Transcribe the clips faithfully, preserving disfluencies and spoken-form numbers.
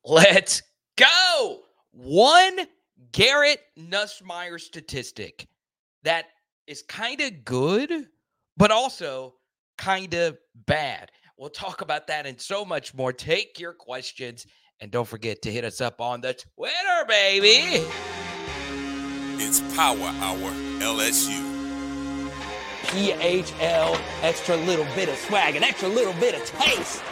Let's go. One Garrett Nussmeier statistic that is kind of good, but also kind of bad. We'll talk about that and so much more. Take your questions and don't forget to hit us up on the Twitter, baby. It's Power Hour L S U. P H L, extra little bit of swag, an extra little bit of taste.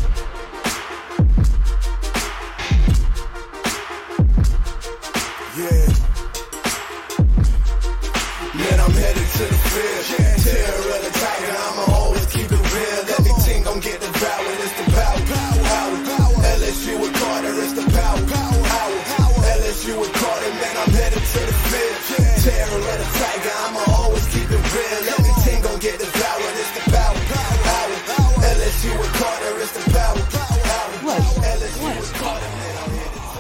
Yeah. Man, I'm headed to the field. Yeah. Terror of the tiger, I'ma always keep it real. Everything gon' get devoured, it's the power, power, power. L S U with Carter, it's the power, power, power. L S U with Carter, man, I'm headed to the field. Yeah. Terror of the tiger, I'ma always keep it real. Everything gon' get devoured, it's the power, power, power. L S U with Carter, it's the power, power. L S U with Carter, man, I'm headed to the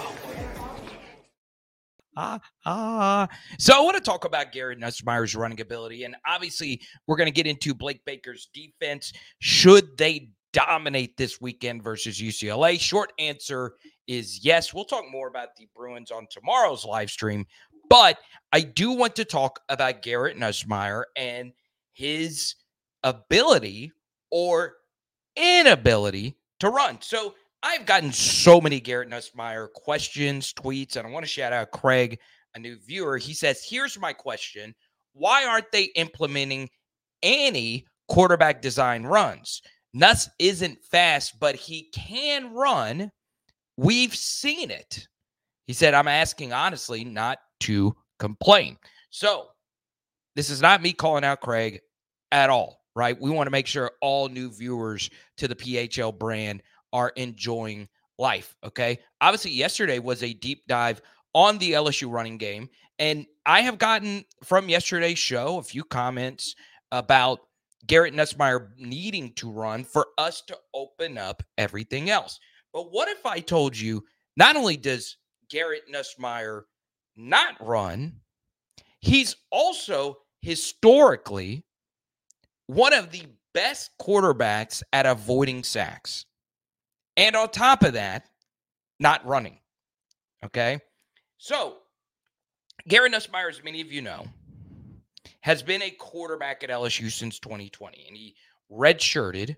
Ah, ah. So I want to talk about Garrett Nussmeier's running ability, and obviously we're going to get into Blake Baker's defense. Should they dominate this weekend versus U C L A? Short answer is yes. We'll talk more about the Bruins on tomorrow's live stream, but I do want to talk about Garrett Nussmeier and his ability or inability to run. So I've gotten so many Garrett Nussmeier questions, tweets, and I want to shout out Craig, a new viewer. He says, here's my question. Why aren't they implementing any quarterback design runs? Nuss isn't fast, but he can run. We've seen it. He said, I'm asking honestly, not to complain. So this is not me calling out Craig at all, right? We want to make sure all new viewers to the P H L brand are enjoying life, okay? Obviously, yesterday was a deep dive on the L S U running game, and I have gotten from yesterday's show a few comments about Garrett Nussmeier needing to run for us to open up everything else. But what if I told you not only does Garrett Nussmeier not run, he's also historically one of the best quarterbacks at avoiding sacks. And on top of that, not running, okay? So, Garrett Nussmeier, as many of you know, has been a quarterback at L S U since twenty twenty, and he redshirted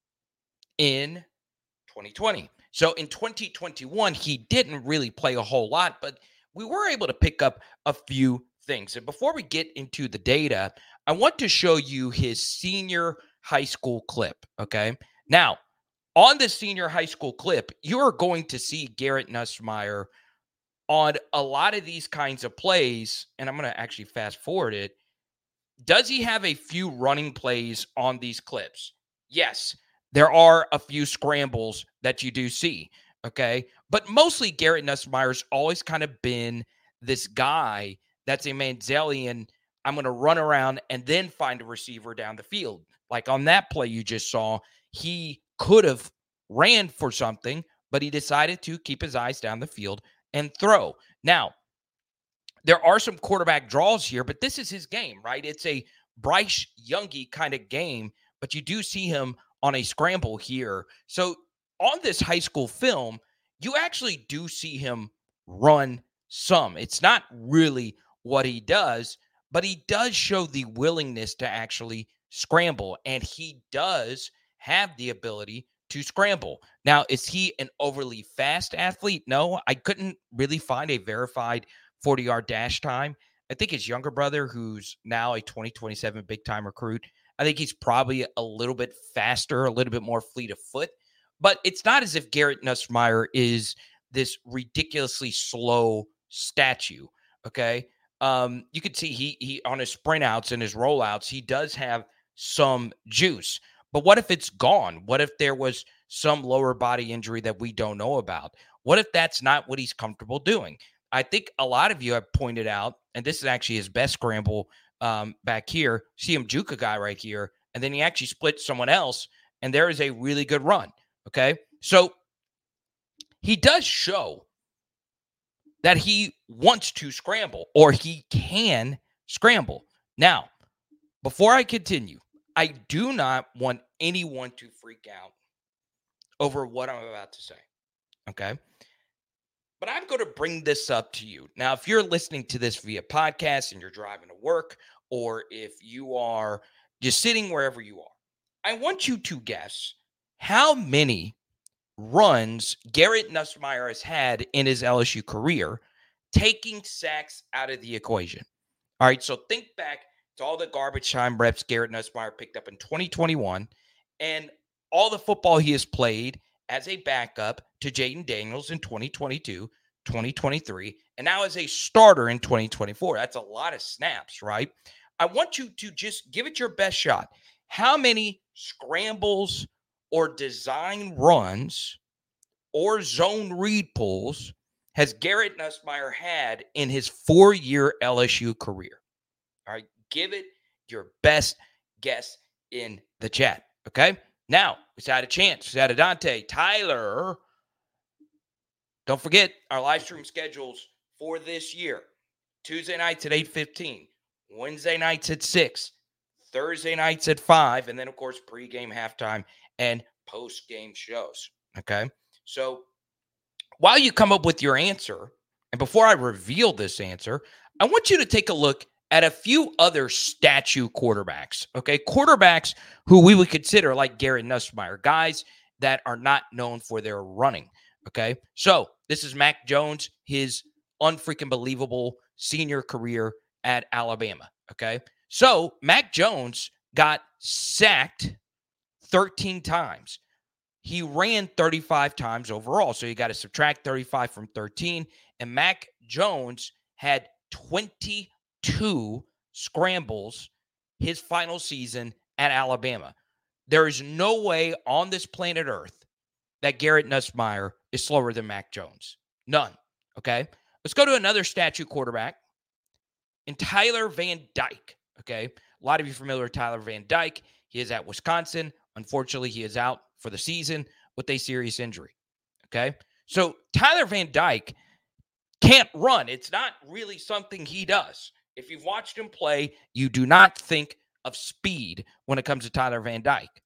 in twenty twenty. So, in twenty twenty-one, he didn't really play a whole lot, but we were able to pick up a few things. And before we get into the data, I want to show you his senior high school clip, okay? Now, on the senior high school clip, you are going to see Garrett Nussmeier on a lot of these kinds of plays, and I'm going to actually fast forward it. Does he have a few running plays on these clips? Yes, there are a few scrambles that you do see, okay? But mostly Garrett Nussmeier's always kind of been this guy that's a Manzielian, I'm going to run around and then find a receiver down the field. Like on that play you just saw, he could have ran for something, but he decided to keep his eyes down the field and throw. Now, there are some quarterback draws here, but this is his game, right? It's a Bryce Youngie kind of game, but you do see him on a scramble here. So on this high school film, you actually do see him run some. It's not really what he does, but he does show the willingness to actually scramble, and he does have the ability to scramble. Now, is he an overly fast athlete? No, I couldn't really find a verified forty-yard dash time. I think his younger brother, who's now a twenty twenty-seven big-time recruit, I think he's probably a little bit faster, a little bit more fleet of foot. But it's not as if Garrett Nussmeier is this ridiculously slow statue, okay? Um, you can see he he on his sprint outs and his rollouts, he does have some juice. But what if it's gone? What if there was some lower body injury that we don't know about? What if that's not what he's comfortable doing? I think a lot of you have pointed out, and this is actually his best scramble um, back here. See him juke a guy right here, and then he actually splits someone else, and there is a really good run, okay? So he does show that he wants to scramble, or he can scramble. Now, before I continue, I do not want anyone to freak out over what I'm about to say. Okay. But I'm going to bring this up to you. Now, if you're listening to this via podcast and you're driving to work, or if you are just sitting wherever you are, I want you to guess how many runs Garrett Nussmeier has had in his L S U career, taking sacks out of the equation. All right, so think back to all the garbage time reps Garrett Nussmeier picked up in twenty twenty-one and all the football he has played as a backup to Jaden Daniels in twenty twenty-two, twenty twenty-three, and now as a starter in twenty twenty-four. That's a lot of snaps, right? I want you to just give it your best shot. How many scrambles or design runs or zone read pulls has Garrett Nussmeier had in his four-year L S U career? All right, give it your best guess in the chat, okay? Now, we've had a chance. We've had a Dante, Tyler. Don't forget our live stream schedules for this year. Tuesday nights at eight fifteen, Wednesday nights at six, Thursday nights at five, and then, of course, pregame, halftime, and post-game shows, okay? So while you come up with your answer, and before I reveal this answer, I want you to take a look at a few other statue quarterbacks, okay? Quarterbacks who we would consider like Garrett Nussmeier, guys that are not known for their running, okay? So this is Mac Jones, his unfreaking believable senior career at Alabama, okay? So Mac Jones got sacked thirteen times. He ran thirty-five times overall, so you got to subtract thirty-five from thirteen, and Mac Jones had twenty-two scrambles his final season at Alabama. There is no way on this planet Earth that Garrett Nussmeier is slower than Mac Jones. None, okay? Let's go to another statue quarterback, and Tyler Van Dyke, okay? A lot of you are familiar with Tyler Van Dyke. He is at Wisconsin. Unfortunately, he is out for the season with a serious injury, okay? So Tyler Van Dyke can't run. It's not really something he does. If you've watched him play, you do not think of speed when it comes to Tyler Van Dyke.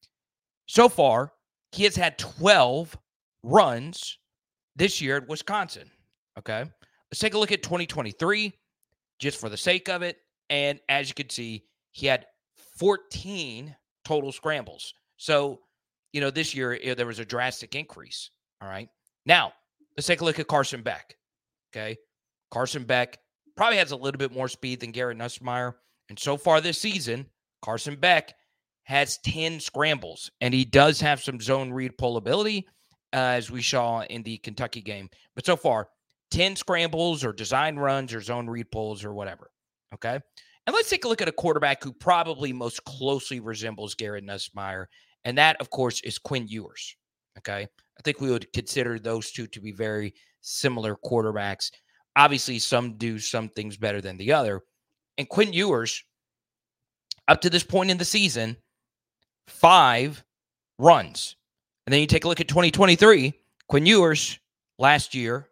So far, he has had twelve runs this year at Wisconsin, okay? Let's take a look at twenty twenty-three, just for the sake of it. And as you can see, he had fourteen total scrambles. So, you know, this year there was a drastic increase, all right? Now, let's take a look at Carson Beck, okay? Carson Beck probably has a little bit more speed than Garrett Nussmeier. And so far this season, Carson Beck has ten scrambles, and he does have some zone read pull ability, uh, as we saw in the Kentucky game. But so far, ten scrambles or design runs or zone read pulls or whatever, okay? And let's take a look at a quarterback who probably most closely resembles Garrett Nussmeier, and that, of course, is Quinn Ewers, okay? I think we would consider those two to be very similar quarterbacks. Obviously, some do some things better than the other. And Quinn Ewers, up to this point in the season, five runs. And then you take a look at twenty twenty-three, Quinn Ewers last year,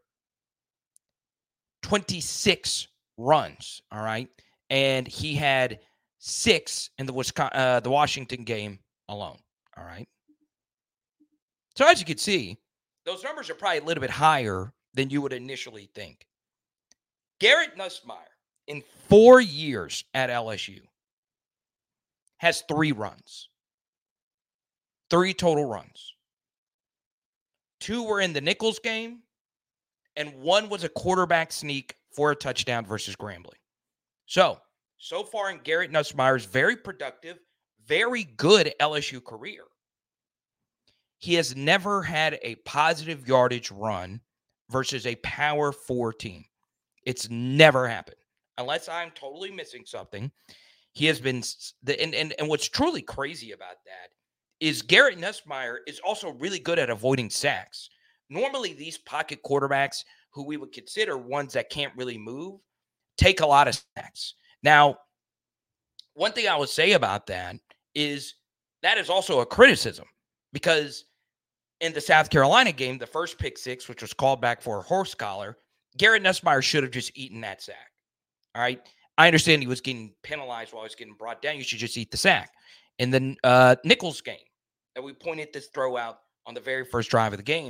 twenty-six runs, all right? And he had six in the Wisconsin, uh, the Washington game alone, all right? So as you can see, those numbers are probably a little bit higher than you would initially think. Garrett Nussmeier, in four years at L S U, has three runs. Three total runs. Two were in the Nichols game, and one was a quarterback sneak for a touchdown versus Grambling. So, so far in Garrett Nussmeier's very productive, very good L S U career, he has never had a positive yardage run versus a Power Four team. It's never happened. Unless I'm totally missing something. He has been, the and, and, and what's truly crazy about that is Garrett Nussmeier is also really good at avoiding sacks. Normally, these pocket quarterbacks, who we would consider ones that can't really move, take a lot of sacks. Now, one thing I would say about that is that is also a criticism, because in the South Carolina game, the first pick six, which was called back for a horse collar, Garrett Nussmeier should have just eaten that sack. All right. I understand he was getting penalized while he was getting brought down. You should just eat the sack. In the uh, Nichols game that we pointed this throw out on the very first drive of the game,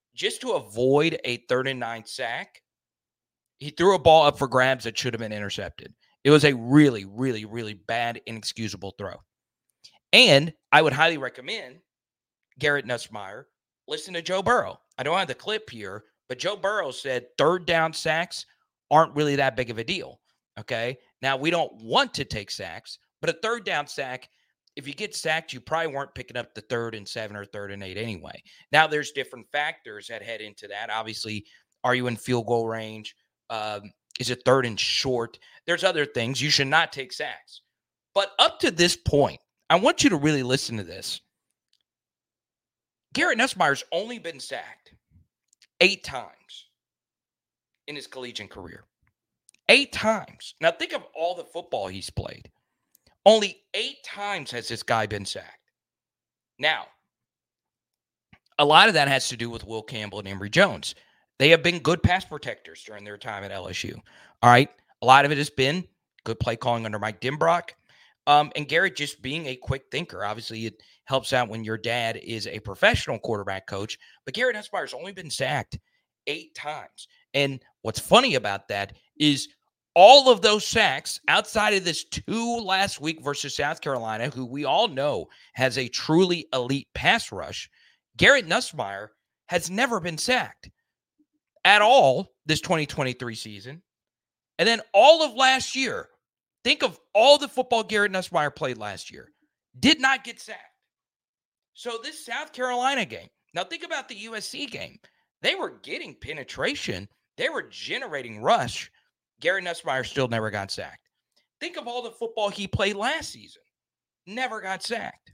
just to avoid a third and nine sack, he threw a ball up for grabs that should have been intercepted. It was a really, really, really bad, inexcusable throw. And I would highly recommend Garrett Nussmeier listen to Joe Burrow. I don't have the clip here, but Joe Burrow said third down sacks aren't really that big of a deal, okay? Now, we don't want to take sacks, but a third down sack, if you get sacked, you probably weren't picking up the third and seven or third and eight anyway. Now, there's different factors that head into that. Obviously, are you in field goal range? Um, is it third and short? There's other things. You should not take sacks. But up to this point, I want you to really listen to this. Garrett Nussmeier's only been sacked eight times in his collegiate career. Eight times. Now, think of all the football he's played. Only eight times has this guy been sacked. Now, a lot of that has to do with Will Campbell and Emory Jones. They have been good pass protectors during their time at L S U. All right. A lot of it has been good play calling under Mike Denbrock. Um, and Garrett just being a quick thinker. Obviously, it helps out when your dad is a professional quarterback coach. But Garrett Nussmeier's only been sacked eight times. And what's funny about that is all of those sacks outside of this two last week versus South Carolina, who we all know has a truly elite pass rush, Garrett Nussmeier has never been sacked at all this twenty twenty-three season. And then all of last year, think of all the football Garrett Nussmeier played last year, did not get sacked. So this South Carolina game, now think about the U S C game. They were getting penetration. They were generating rush. Garrett Nussmeier still never got sacked. Think of all the football he played last season. Never got sacked.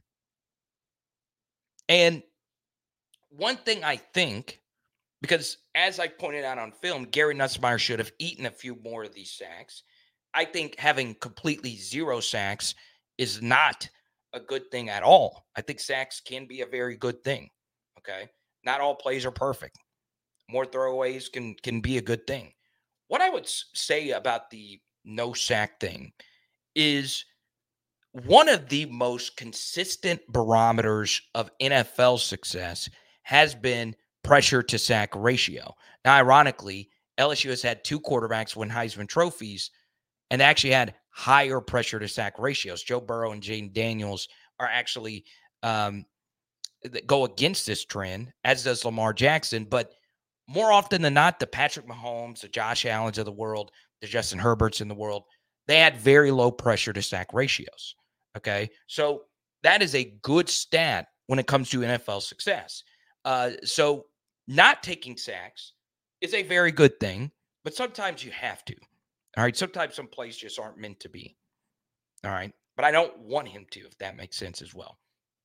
And one thing I think, because as I pointed out on film, Garrett Nussmeier should have eaten a few more of these sacks. I think having completely zero sacks is not a good thing at all. I think sacks can be a very good thing, okay? Not all plays are perfect. More throwaways can, can be a good thing. What I would say about the no sack thing is one of the most consistent barometers of N F L success has been pressure to sack ratio. Now, ironically, L S U has had two quarterbacks win Heisman trophies and actually had higher pressure to sack ratios. Joe Burrow and Jayden Daniels are actually um, go against this trend, as does Lamar Jackson. But more often than not, the Patrick Mahomes, the Josh Allens of the world, the Justin Herberts in the world, they had very low pressure to sack ratios. Okay, so that is a good stat when it comes to N F L success. Uh, so not taking sacks is a very good thing, but sometimes you have to. All right, sometimes some plays just aren't meant to be. All right, but I don't want him to, if that makes sense as well.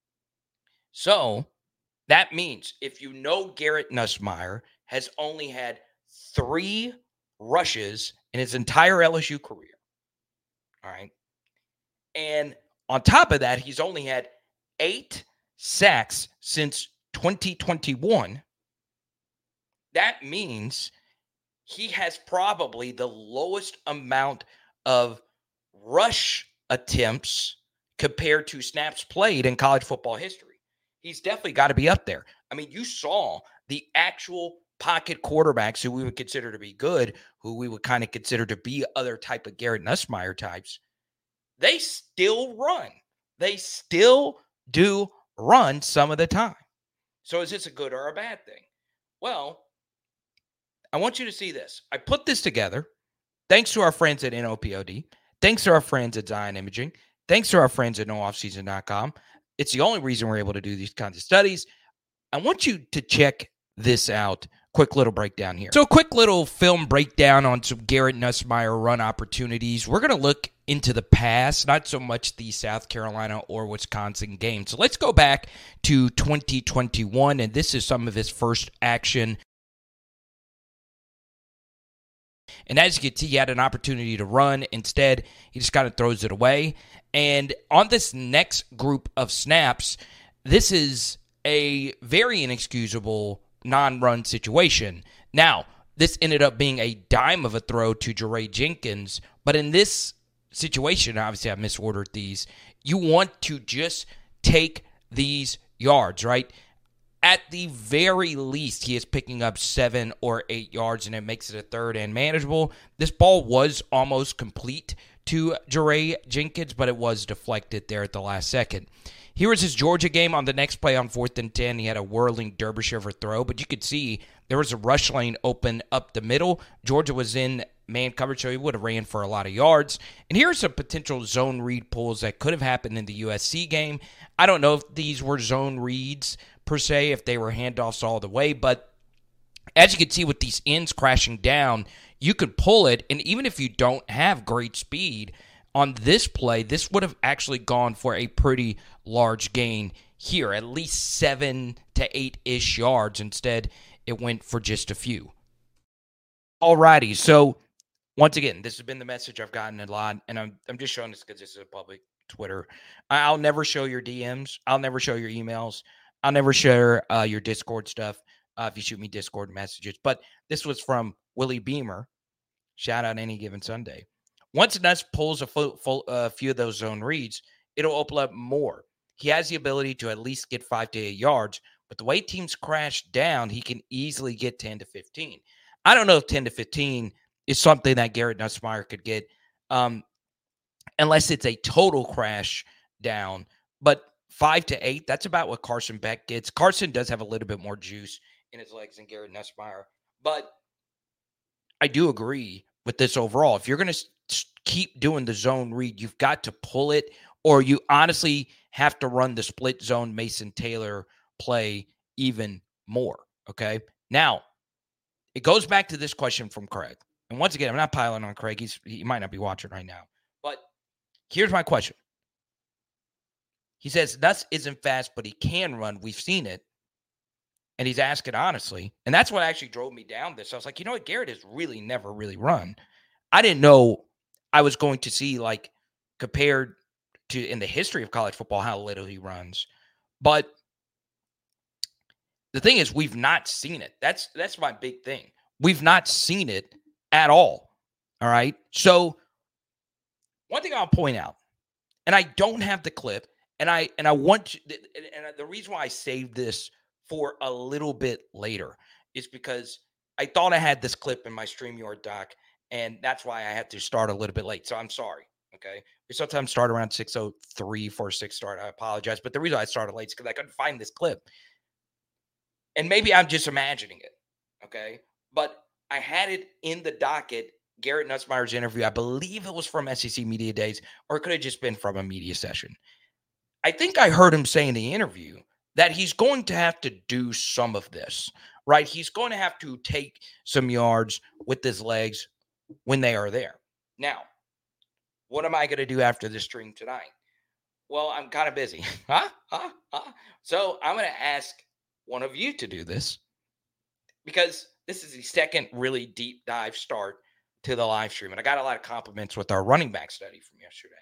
So that means if you know Garrett Nussmeier has only had three rushes in his entire L S U career, all right, and on top of that, he's only had eight sacks since twenty twenty-one. That means he has probably the lowest amount of rush attempts compared to snaps played in college football history. He's definitely got to be up there. I mean, you saw the actual pocket quarterbacks who we would consider to be good, who we would kind of consider to be other type of Garrett Nussmeier types. They still run. They still do run some of the time. So is this a good or a bad thing? Well, I want you to see this. I put this together thanks to our friends at N O P O D, thanks to our friends at Zion Imaging, thanks to our friends at no off season dot com. It's the only reason we're able to do these kinds of studies. I want you to check this out. Quick little breakdown here. So a quick little film breakdown on some Garrett Nussmeier run opportunities. We're going to look into the past, not so much the South Carolina or Wisconsin game. So let's go back to twenty twenty-one, and this is some of his first action. And as you can see, he had an opportunity to run. Instead, he just kind of throws it away. And on this next group of snaps, this is a very inexcusable non-run situation. Now, this ended up being a dime of a throw to Jaray Jenkins, but in this situation, obviously I misordered these, you want to just take these yards, right? at the very least, he is picking up seven or eight yards, and it makes it a third and manageable. This ball was almost complete to Jaray Jenkins, but it was deflected there at the last second. Here was his Georgia game on the next play on fourth and ten. He had a whirling Derbyshire throw, but you could see there was a rush lane open up the middle. Georgia was in man coverage, so he would have ran for a lot of yards. And here's some potential zone read pulls that could have happened in the U S C game. I don't know if these were zone reads per se, if they were handoffs all the way, but as you can see with these ends crashing down, you could pull it, and even if you don't have great speed, on this play, this would have actually gone for a pretty large gain here, at least seven to eight-ish yards. Instead, it went for just a few. Alrighty, so once again, this has been the message I've gotten a lot, and I'm I'm just showing this because this is a public Twitter. I'll never show your D Ms. I'll never show your emails. I'll never share uh, your Discord stuff uh, if you shoot me Discord messages. But this was from Willie Beamer. Shout out Any Given Sunday. Once Nuss pulls a full, full, uh, few of those zone reads, it'll open up more. He has the ability to at least get five to eight yards, but the way teams crash down, he can easily get ten to fifteen. I don't know if ten to fifteen is something that Garrett Nussmeier could get, um, unless it's a total crash down. But five to eight, that's about what Carson Beck gets. Carson does have a little bit more juice in his legs than Garrett Nussmeier, but I do agree with this overall. If you're going to keep doing the zone read, you've got to pull it, or you honestly have to run the split zone Mason Taylor play even more. Okay. Now, it goes back to this question from Craig. And once again, I'm not piling on Craig. He's, he might not be watching right now. But here's my question. He says, Nuss isn't fast, but he can run. We've seen it. And he's asking honestly. And that's what actually drove me down this. I was like, you know what? Garrett has really never really run. I didn't know I was going to see, like, compared to in the history of college football, how little he runs. But the thing is, we've not seen it. That's that's my big thing. We've not seen it at all. All right. So one thing I'll point out, and I don't have the clip, and I and I want to, and the reason why I saved this for a little bit later is because I thought I had this clip in my StreamYard doc, and that's why I had to start a little bit late. So I'm sorry. Okay. We sometimes start around six oh three for a six start. I apologize. But the reason I started late is because I couldn't find this clip. And maybe I'm just imagining it. Okay. But I had it in the docket, Garrett Nussmeier's interview. I believe it was from S E C Media Days, or it could have just been from a media session. I think I heard him say in the interview that he's going to have to do some of this, right? He's going to have to take some yards with his legs when they are there. Now, what am I going to do after this stream tonight? Well, I'm kind of busy. huh? Huh? Huh? So I'm going to ask one of you to do this, because this is the second really deep dive start to the live stream. And I got a lot of compliments with our running back study from yesterday.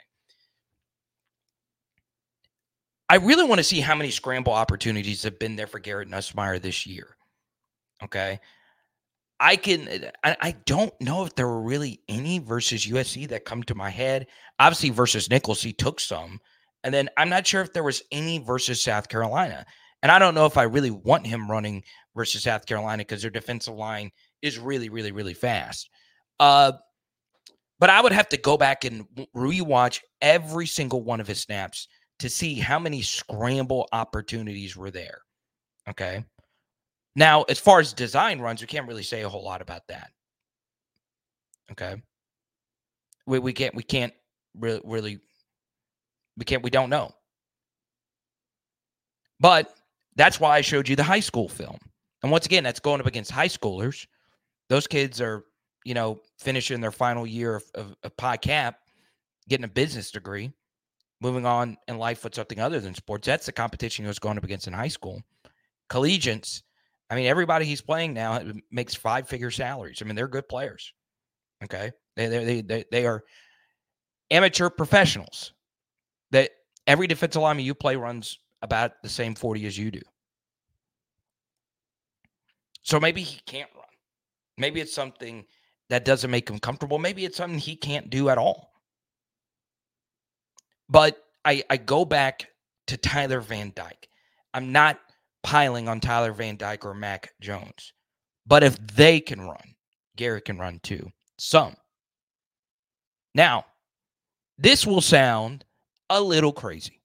I really want to see how many scramble opportunities have been there for Garrett Nussmeier this year. Okay. I can, I, I don't know if there were really any versus U S C that come to my head. Obviously versus Nichols, he took some. And then I'm not sure if there was any versus South Carolina. And I don't know if I really want him running versus South Carolina because their defensive line is really, really, really fast. Uh, but I would have to go back and rewatch every single one of his snaps to see how many scramble opportunities were there. Okay. Now, as far as design runs, we can't really say a whole lot about that. Okay. We we can't we can't really really we can't we don't know. But that's why I showed you the high school film. And once again, that's going up against high schoolers. Those kids are, you know, finishing their final year of, of, of Pi Cap, getting a business degree, moving on in life with something other than sports. That's the competition he was going up against in high school. Collegiates, I mean, everybody he's playing now makes five-figure salaries. I mean, they're good players. Okay, they they they they are amateur professionals. That every defensive lineman you play runs about the same forty as you do. So maybe he can't run. Maybe it's something that doesn't make him comfortable. Maybe it's something he can't do at all. But I, I go back to Tyler Van Dyke. I'm not piling on Tyler Van Dyke or Mac Jones. But if they can run, Garrett can run too. Some. Now, this will sound a little crazy.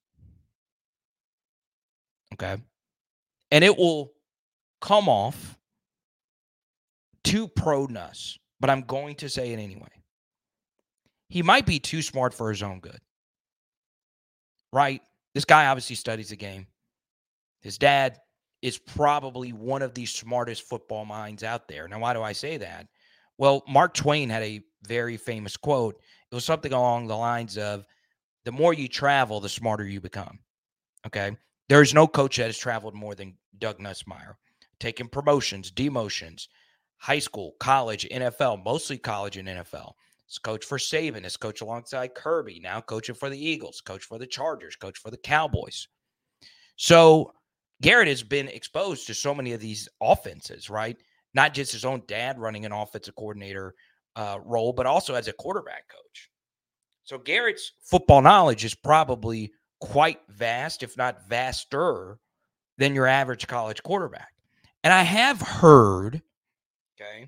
Okay? And it will come off too pro-nuss, but I'm going to say it anyway. He might be too smart for his own good. Right? This guy obviously studies the game. His dad is probably one of the smartest football minds out there. Now, why do I say that? Well, Mark Twain had a very famous quote. It was something along the lines of, the more you travel, the smarter you become. Okay? There's no coach that has traveled more than Doug Nussmeier. Taking promotions, demotions, high school, college, N F L, mostly college and N F L. He's coach for Saban, he's coach alongside Kirby, now coaching for the Eagles, coach for the Chargers, coach for the Cowboys. So Garrett has been exposed to so many of these offenses, right? Not just his own dad running an offensive coordinator uh, role, but also as a quarterback coach. So Garrett's football knowledge is probably quite vast, if not vaster, than your average college quarterback. And I have heard, okay,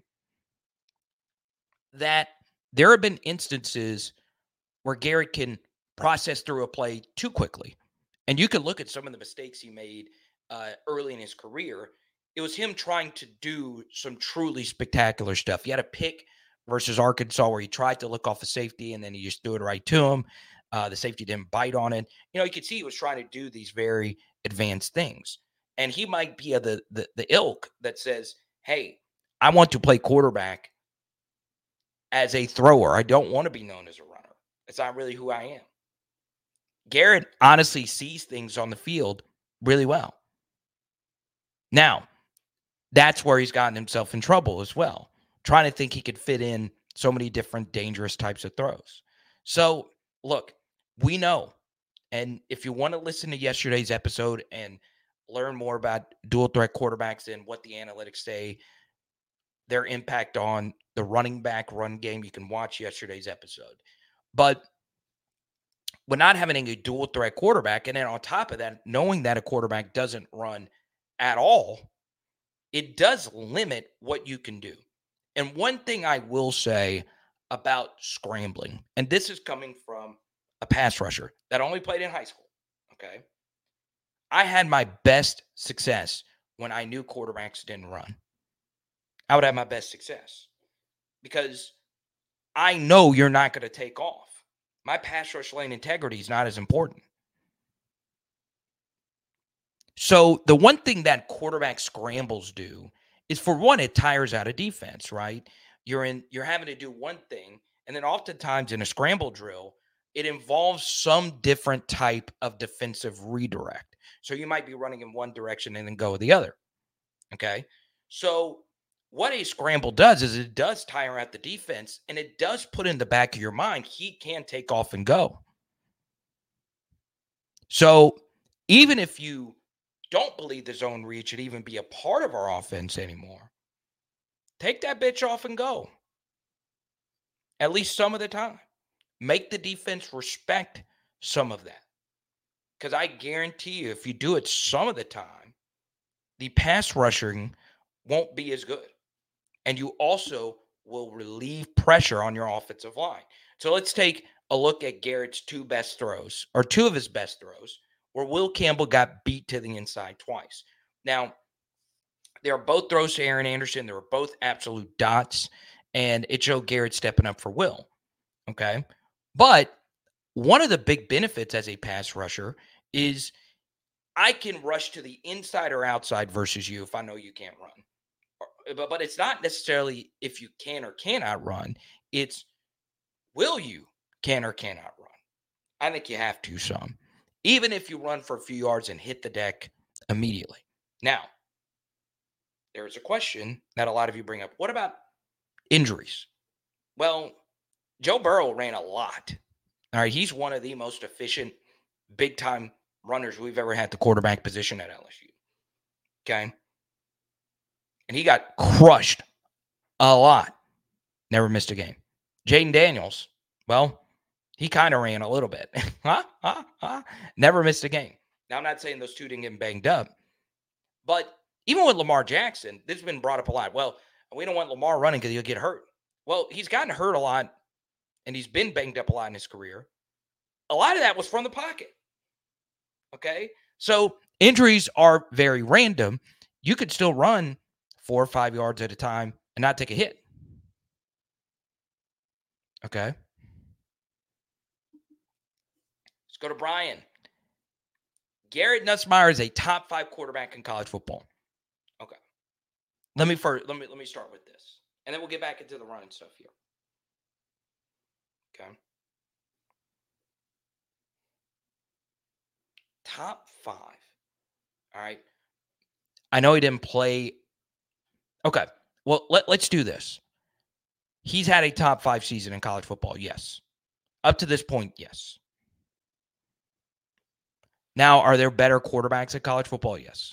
that there have been instances where Garrett can process through a play too quickly. And you can look at some of the mistakes he made uh, early in his career. It was him trying to do some truly spectacular stuff. He had a pick versus Arkansas where he tried to look off a safety and then he just threw it right to him. Uh, the safety didn't bite on it. You know, you could see he was trying to do these very advanced things. And he might be of the, the, the ilk that says, hey, I want to play quarterback as a thrower. I don't want to be known as a runner. It's not really who I am. Garrett honestly sees things on the field really well. Now, that's where he's gotten himself in trouble as well, trying to think he could fit in so many different dangerous types of throws. So, look, we know, and if you want to listen to yesterday's episode and learn more about dual threat quarterbacks and what the analytics say, their impact on the running back run game, you can watch yesterday's episode. But with not having a dual threat quarterback, and then on top of that, knowing that a quarterback doesn't run at all, it does limit what you can do. And one thing I will say about scrambling, and this is coming from a pass rusher that only played in high school, okay? I had my best success when I knew quarterbacks didn't run. I would have my best success because I know you're not going to take off. My pass rush lane integrity is not as important. So the one thing that quarterback scrambles do is, for one, it tires out a defense, right? You're in, you're having to do one thing, and then oftentimes in a scramble drill, it involves some different type of defensive redirect. So you might be running in one direction and then go the other. Okay. So what a scramble does is it does tire out the defense, and it does put in the back of your mind, he can take off and go. So even if you don't believe the zone read should even be a part of our offense anymore, take that bitch off and go. At least some of the time. Make the defense respect some of that. Because I guarantee you, if you do it some of the time, the pass rushing won't be as good. And you also will relieve pressure on your offensive line. So let's take a look at Garrett's two best throws, or two of his best throws, where Will Campbell got beat to the inside twice. Now, they are both throws to Aaron Anderson. They were both absolute dots, and it showed Garrett stepping up for Will. Okay? But one of the big benefits as a pass rusher is I can rush to the inside or outside versus you if I know you can't run. But, but it's not necessarily if you can or cannot run. It's will you can or cannot run. I think you have to some. Even if you run for a few yards and hit the deck immediately. Now, there's a question that a lot of you bring up. What about injuries? Well, Joe Burrow ran a lot. All right, he's one of the most efficient, big-time runners we've ever had at the quarterback position at L S U. Okay? And he got crushed a lot. Never missed a game. Jaden Daniels, well, he kind of ran a little bit. huh? Huh? Huh? Never missed a game. Now, I'm not saying those two didn't get banged up, But even with Lamar Jackson, this has been brought up a lot. Well, we don't want Lamar running because he'll get hurt. Well, he's gotten hurt a lot, and he's been banged up a lot in his career. A lot of that was from the pocket. Okay? So injuries are very random. You could still run four or five yards at a time and not take a hit. Okay? Let's go to Brian. Garrett Nussmeier is a top five quarterback in college football. Okay. Let me first let me let me start with this. And then we'll get back into the running stuff here. Okay. Top five. All right. I know he didn't play. Okay. Well, let, let's do this. He's had a top five season in college football. Yes. Up to this point, yes. Now, are there better quarterbacks at college football? Yes.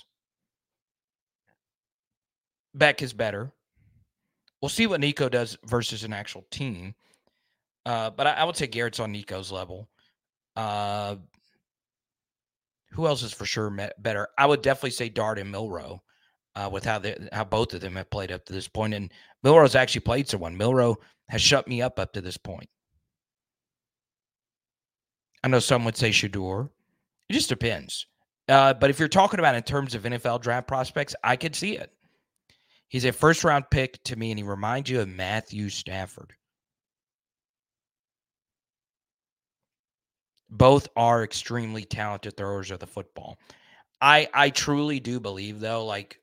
Beck is better. We'll see what Nico does versus an actual team. Uh, but I, I would say Garrett's on Nico's level. Uh, who else is for sure met better? I would definitely say Dart and Milroe uh, with how they, how both of them have played up to this point. And Milroe's actually played someone. Milroe has shut me up up to this point. I know some would say Shedeur. It just depends. Uh, but if you're talking about in terms of N F L draft prospects, I could see it. He's a first-round pick to me, and he reminds you of Matthew Stafford. Both are extremely talented throwers of the football. I I truly do believe, though, like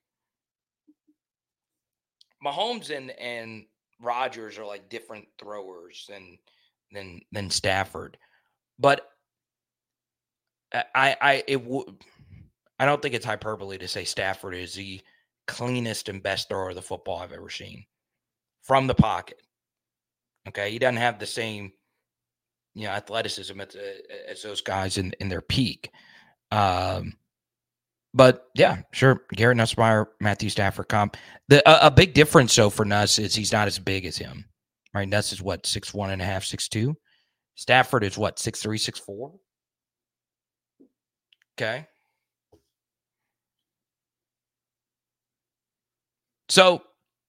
Mahomes and, and Rodgers are like different throwers than than than Stafford. But I I it w- I don't think it's hyperbole to say Stafford is the cleanest and best thrower of the football I've ever seen from the pocket. Okay, he doesn't have the same, you know, athleticism as, as those guys in, in their peak. Um, but yeah, sure, Garrett Nussmeier, Matthew Stafford comp. The a, a big difference though for Nuss is he's not as big as him. Right, Nuss is what six one and a half, six two. Stafford is what six three, six four. Okay. So,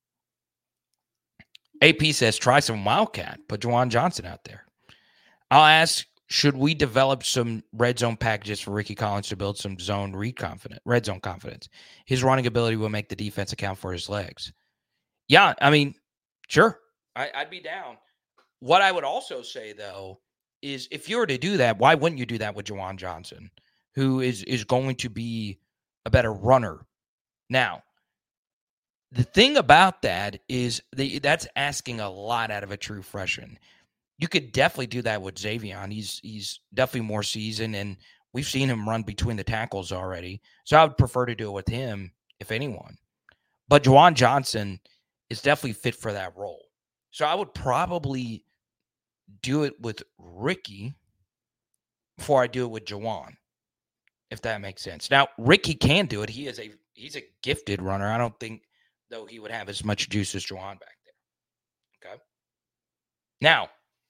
A P says, try some Wildcat. Put Juwan Johnson out there. I'll ask, should we develop some red zone packages for Ricky Collins to build some zone read confidence, red zone confidence? His running ability will make the defense account for his legs. Yeah, I mean, sure. I, I'd be down. What I would also say, though, is if you were to do that, why wouldn't you do that with Juwan Johnson, who is is going to be a better runner? Now, the thing about that is the, that's asking a lot out of a true freshman. You could definitely do that with Xavier. He's he's definitely more seasoned, and we've seen him run between the tackles already. So I would prefer to do it with him, if anyone. But Juwan Johnson is definitely fit for that role. So I would probably do it with Ricky before I do it with Juwan, if that makes sense. Now, Ricky can do it. He is a he's a gifted runner. I don't think though he would have as much juice as Juwan back there. Okay. Now,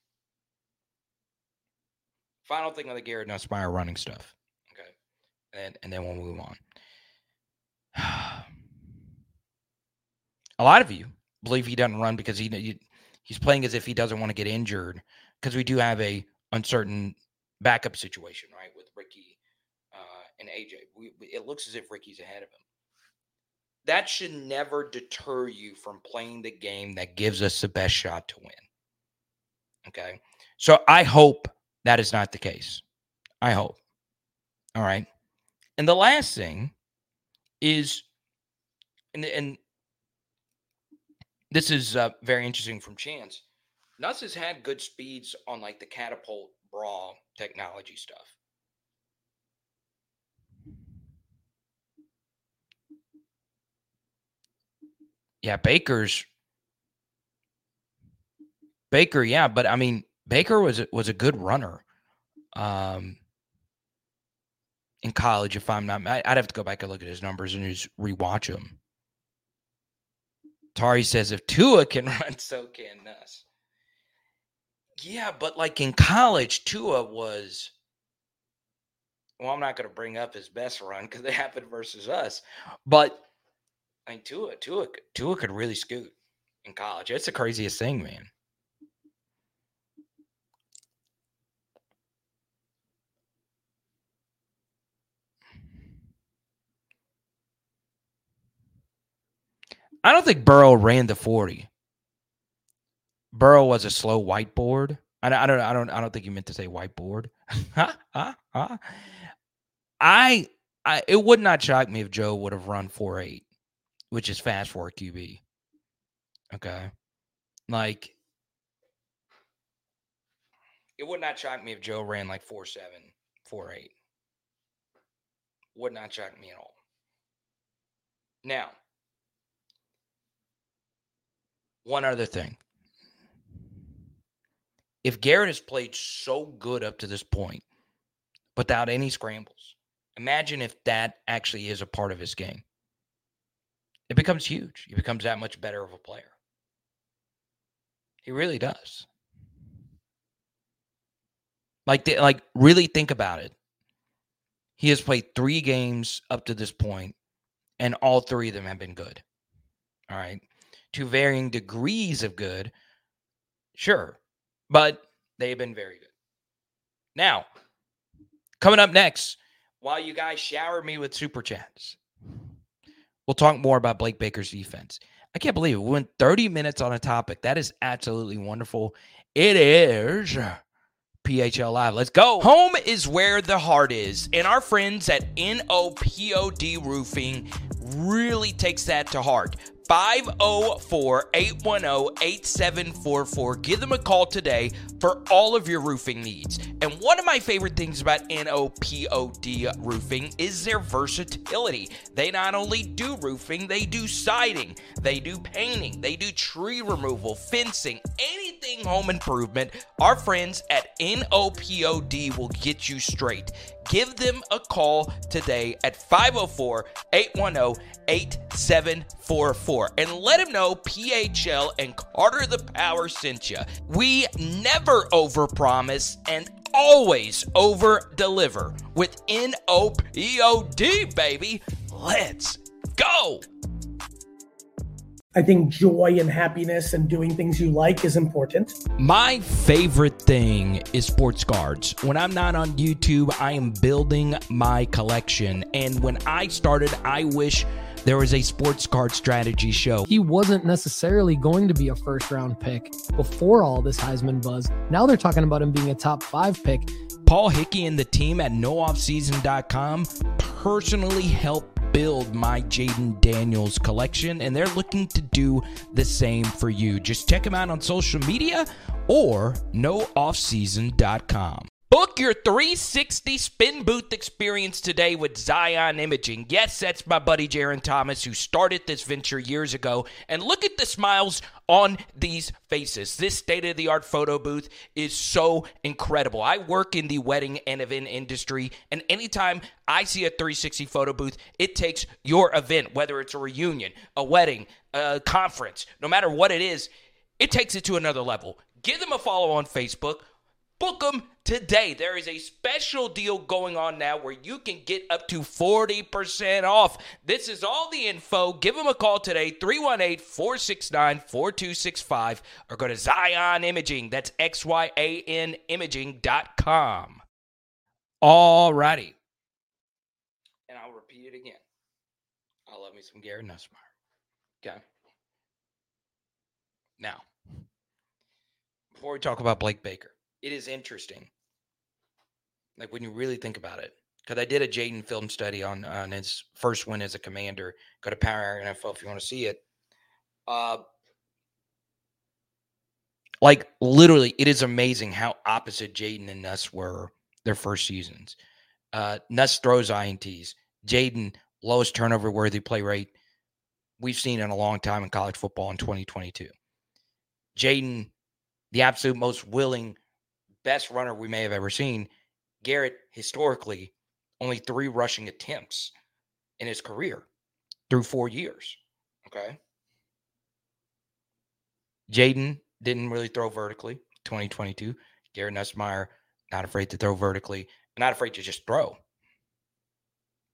final thing on the Garrett Nussmeier running stuff. Okay. And and then we'll move on. A lot of you believe he doesn't run because he he's playing as if he doesn't want to get injured, because we do have a uncertain backup situation, right, with Ricky uh, and A J. We, it looks as if Ricky's ahead of him. That should never deter you from playing the game that gives us the best shot to win. Okay? So I hope that is not the case. I hope. All right? And the last thing is, and, and this is uh, very interesting from Chance, Nuss has had good speeds on like the catapult brawl technology stuff. Yeah, Baker's Baker, yeah, but I mean, Baker was was a good runner um, in college. If I'm not, I'd have to go back and look at his numbers and just rewatch them. Tari says, if Tua can run, so can Nuss. Yeah, but like in college, Tua was Well, I'm not going to bring up his best run because it happened versus us. But I mean, Tua, Tua, Tua could really scoot in college. It's the craziest thing, man. I don't think Burrow ran the forty. Burrow was a slow whiteboard. I don't, I don't, I don't, I don't think you meant to say whiteboard. huh? Huh? Huh? I, I, it would not shock me if Joe would have run four eight, which is fast for a Q B. Okay, like it would not shock me if Joe ran like four seven, four eight. Would not shock me at all. Now, one other thing. If Garrett has played so good up to this point without any scrambles, imagine if that actually is a part of his game. It becomes huge. He becomes that much better of a player. He really does. Like, like really think about it. He has played three games up to this point, and all three of them have been good. All right. To varying degrees of good, sure. But they've been very good. Now, coming up next, while you guys shower me with super chats, we'll talk more about Blake Baker's defense. I can't believe it. We went thirty minutes on a topic. That is absolutely wonderful. It is P H L Live. Let's go. Home is where the heart is, and our friends at N O P O D Roofing really takes that to heart. five oh four, eight one oh, eight seven four four. Give them a call today for all of your roofing needs. And one of my favorite things about N O P O D Roofing is their versatility. They not only do roofing, they do siding, they do painting, they do tree removal, fencing, anything home improvement. Our friends at N O P O D will get you straight. Give them a call today at five oh four, eight one oh, eight seven four four and let them know P H L and Carter the Power sent you. We never overpromise and always over-deliver with N O P O D, baby. Let's go. I think joy and happiness and doing things you like is important. My favorite thing is sports cards. When I'm not on YouTube, I am building my collection. And when I started, I wish there was a sports card strategy show. He wasn't necessarily going to be a first round pick before all this Heisman buzz. Now they're talking about him being a top five pick. Paul Hickey and the team at no off season dot com personally helped build my Jayden Daniels collection, and they're looking to do the same for you. Just check them out on social media or no off season dot com. Book your three sixty spin booth experience today with Zion Imaging. Yes, that's my buddy Jaron Thomas who started this venture years ago. And look at the smiles on these faces. This state-of-the-art photo booth is so incredible. I work in the wedding and event industry, and anytime I see a three sixty photo booth, it takes your event, whether it's a reunion, a wedding, a conference, no matter what it is, it takes it to another level. Give them a follow on Facebook. Book them today. There is a special deal going on now where you can get up to forty percent off. This is all the info. Give them a call today, three one eight, four six nine, four two six five, or go to Zion Imaging. That's X Y A N imaging dot com. All righty. And I'll repeat it again. I love me some Garrett Nussmeier. Okay. Now, before we talk about Blake Baker, it is interesting, like when you really think about it, because I did a Jayden film study on, on his first win as a Commander. Go to Power N F L if you want to see it. Uh, like literally, it is amazing how opposite Jayden and Nuss were their first seasons. Uh, Nuss throws I N Ts. Jayden, lowest turnover worthy play rate we've seen in a long time in college football in twenty twenty-two. Jayden, the absolute most willing, best runner we may have ever seen. Garrett, historically, only three rushing attempts in his career through four years. Okay. Jayden didn't really throw vertically, twenty twenty-two. Garrett Nussmeier, not afraid to throw vertically, not afraid to just throw.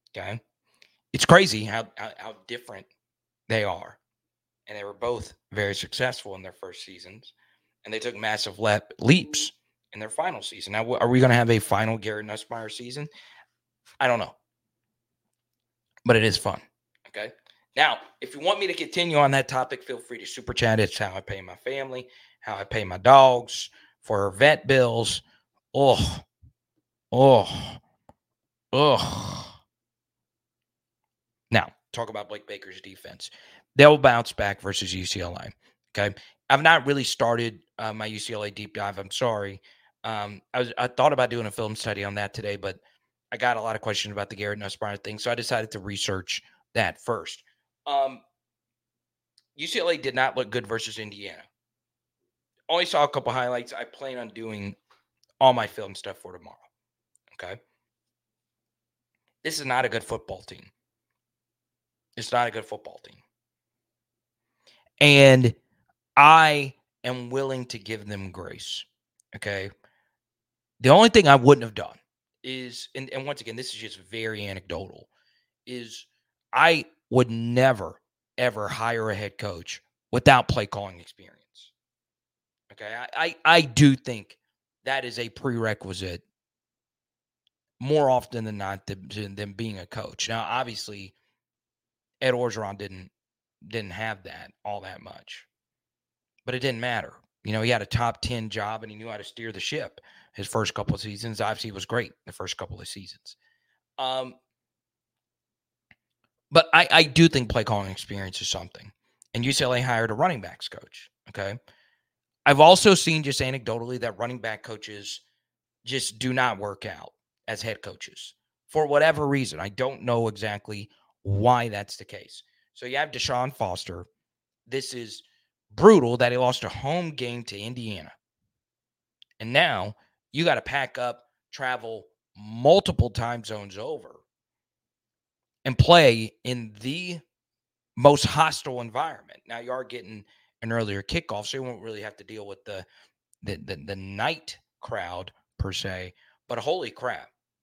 Okay. It's crazy how, how, how different they are. And they were both very successful in their first seasons. And they took massive le- leaps in their final season. Now, are we going to have a final Garrett Nussmeier season? I don't know. But it is fun. Okay. Now, if you want me to continue on that topic, feel free to super chat. It's how I pay my family, how I pay my dogs for vet bills. Oh, oh, oh. Now, talk about Blake Baker's defense. They'll bounce back versus U C L A. Okay. I've not really started uh, my U C L A deep dive. I'm sorry. Um, I was I thought about doing a film study on that today, but I got a lot of questions about the Garrett Nussmeier thing, so I decided to research that first. Um, U C L A did not look good versus Indiana. Only saw a couple highlights. I plan on doing all my film stuff for tomorrow. Okay. This is not a good football team. It's not a good football team. And I am willing to give them grace. Okay. The only thing I wouldn't have done is, and, and once again, this is just very anecdotal, is I would never, ever hire a head coach without play calling experience. Okay. I, I, I do think that is a prerequisite more often than not than, than being a coach. Now, obviously, Ed Orgeron didn't didn't have that all that much, but it didn't matter. You know, he had a top ten job and he knew how to steer the ship. His first couple of seasons, obviously, was great. The first couple of seasons, um, but I, I do think play calling experience is something. And U C L A hired a running backs coach. Okay, I've also seen just anecdotally that running back coaches just do not work out as head coaches for whatever reason. I don't know exactly why that's the case. So you have Deshaun Foster. This is brutal that he lost a home game to Indiana. And now you got to pack up, travel multiple time zones over, and play in the most hostile environment. Now you are getting an earlier kickoff, so you won't really have to deal with the the, the, the night crowd per se, but holy crap.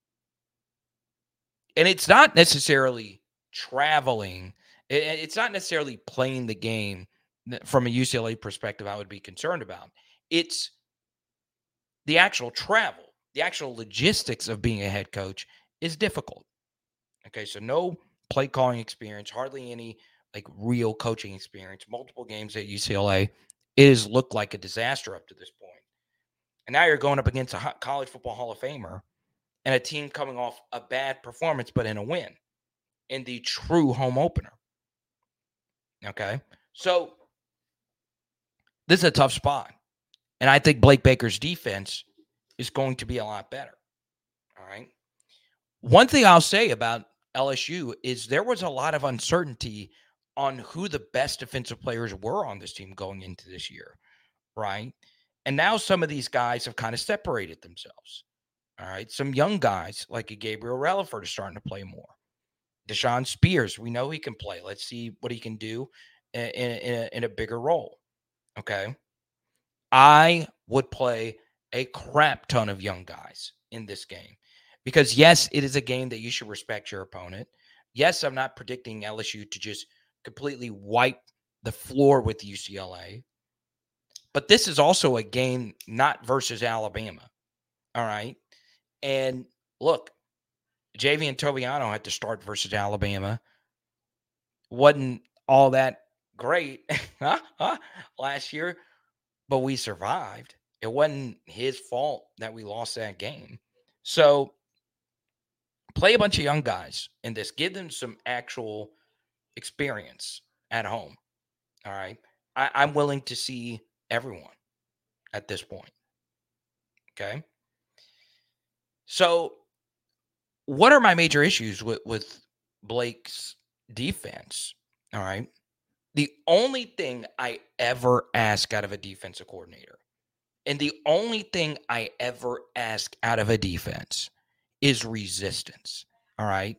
And it's not necessarily traveling. It's not necessarily playing the game from a U C L A perspective I would be concerned about. It's the actual travel, the actual logistics of being a head coach is difficult. Okay, so no play calling experience, hardly any like real coaching experience, multiple games at U C L A. It has looked like a disaster up to this point. And now you're going up against a college football Hall of Famer and a team coming off a bad performance, but in a win in the true home opener. Okay. So this is a tough spot. And I think Blake Baker's defense is going to be a lot better. All right. One thing I'll say about L S U is there was a lot of uncertainty on who the best defensive players were on this team going into this year. Right. And now some of these guys have kind of separated themselves. All right. Some young guys like a Gabriel Relaford are starting to play more. Deshaun Spears, we know he can play. Let's see what he can do in, in, in, a, in a bigger role. Okay. I would play a crap ton of young guys in this game because, yes, it is a game that you should respect your opponent. Yes, I'm not predicting L S U to just completely wipe the floor with U C L A. But this is also a game not versus Alabama. All right. And look, Javian Toviano had to start versus Alabama. Wasn't all that great last year, but we survived. It wasn't his fault that we lost that game. So play a bunch of young guys in this. Give them some actual experience at home. All right. I, I'm willing to see everyone at this point. Okay. So what are my major issues with, with Blake's defense? All right. The only thing I ever ask out of a defensive coordinator, and the only thing I ever ask out of a defense is resistance. All right.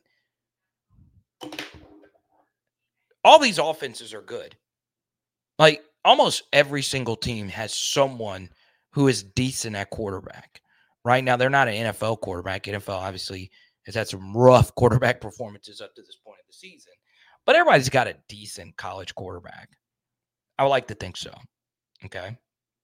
All these offenses are good. Like almost every single team has someone who is decent at quarterback. Right now, they're not an N F L quarterback. N F L obviously has had some rough quarterback performances up to this point of the season. But everybody's got a decent college quarterback. I would like to think so. Okay.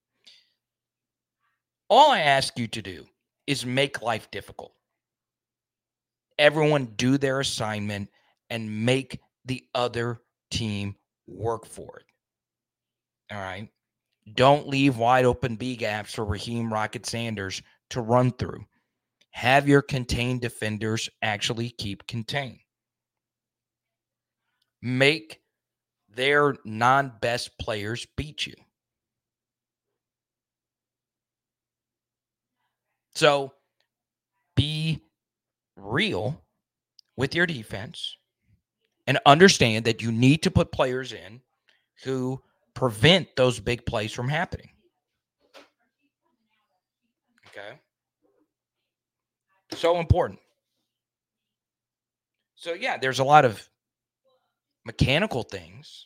All I ask you to do is make life difficult. Everyone do their assignment and make the other team work for it. All right. Don't leave wide open B gaps for Raheem Rocket Sanders to run through. Have your contained defenders actually keep contained. Make their non-best players beat you. So be real with your defense and understand that you need to put players in who prevent those big plays from happening. Okay? So important. So, yeah, there's a lot of mechanical things,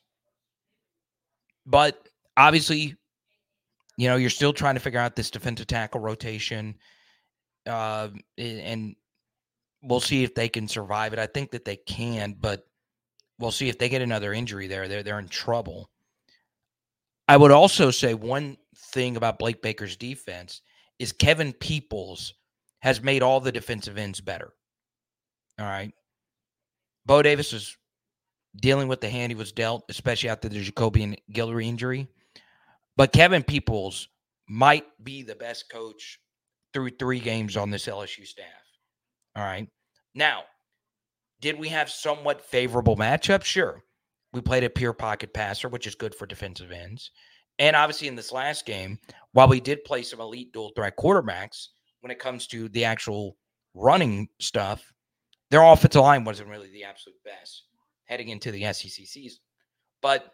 but obviously, you know, you're still trying to figure out this defensive tackle rotation, uh, and we'll see if they can survive it. I think that they can, but we'll see if they get another injury there. They're, they're in trouble. I would also say one thing about Blake Baker's defense is Kevin Peoples has made all the defensive ends better. All right. Bo Davis is dealing with the hand he was dealt, especially after the Jacoby and Guillory injury. But Kevin Peoples might be the best coach through three games on this L S U staff. All right. Now, did we have somewhat favorable matchups? Sure. We played a pure pocket passer, which is good for defensive ends. And obviously in this last game, while we did play some elite dual threat quarterbacks, when it comes to the actual running stuff, their offensive line wasn't really the absolute best heading into the S E C season. But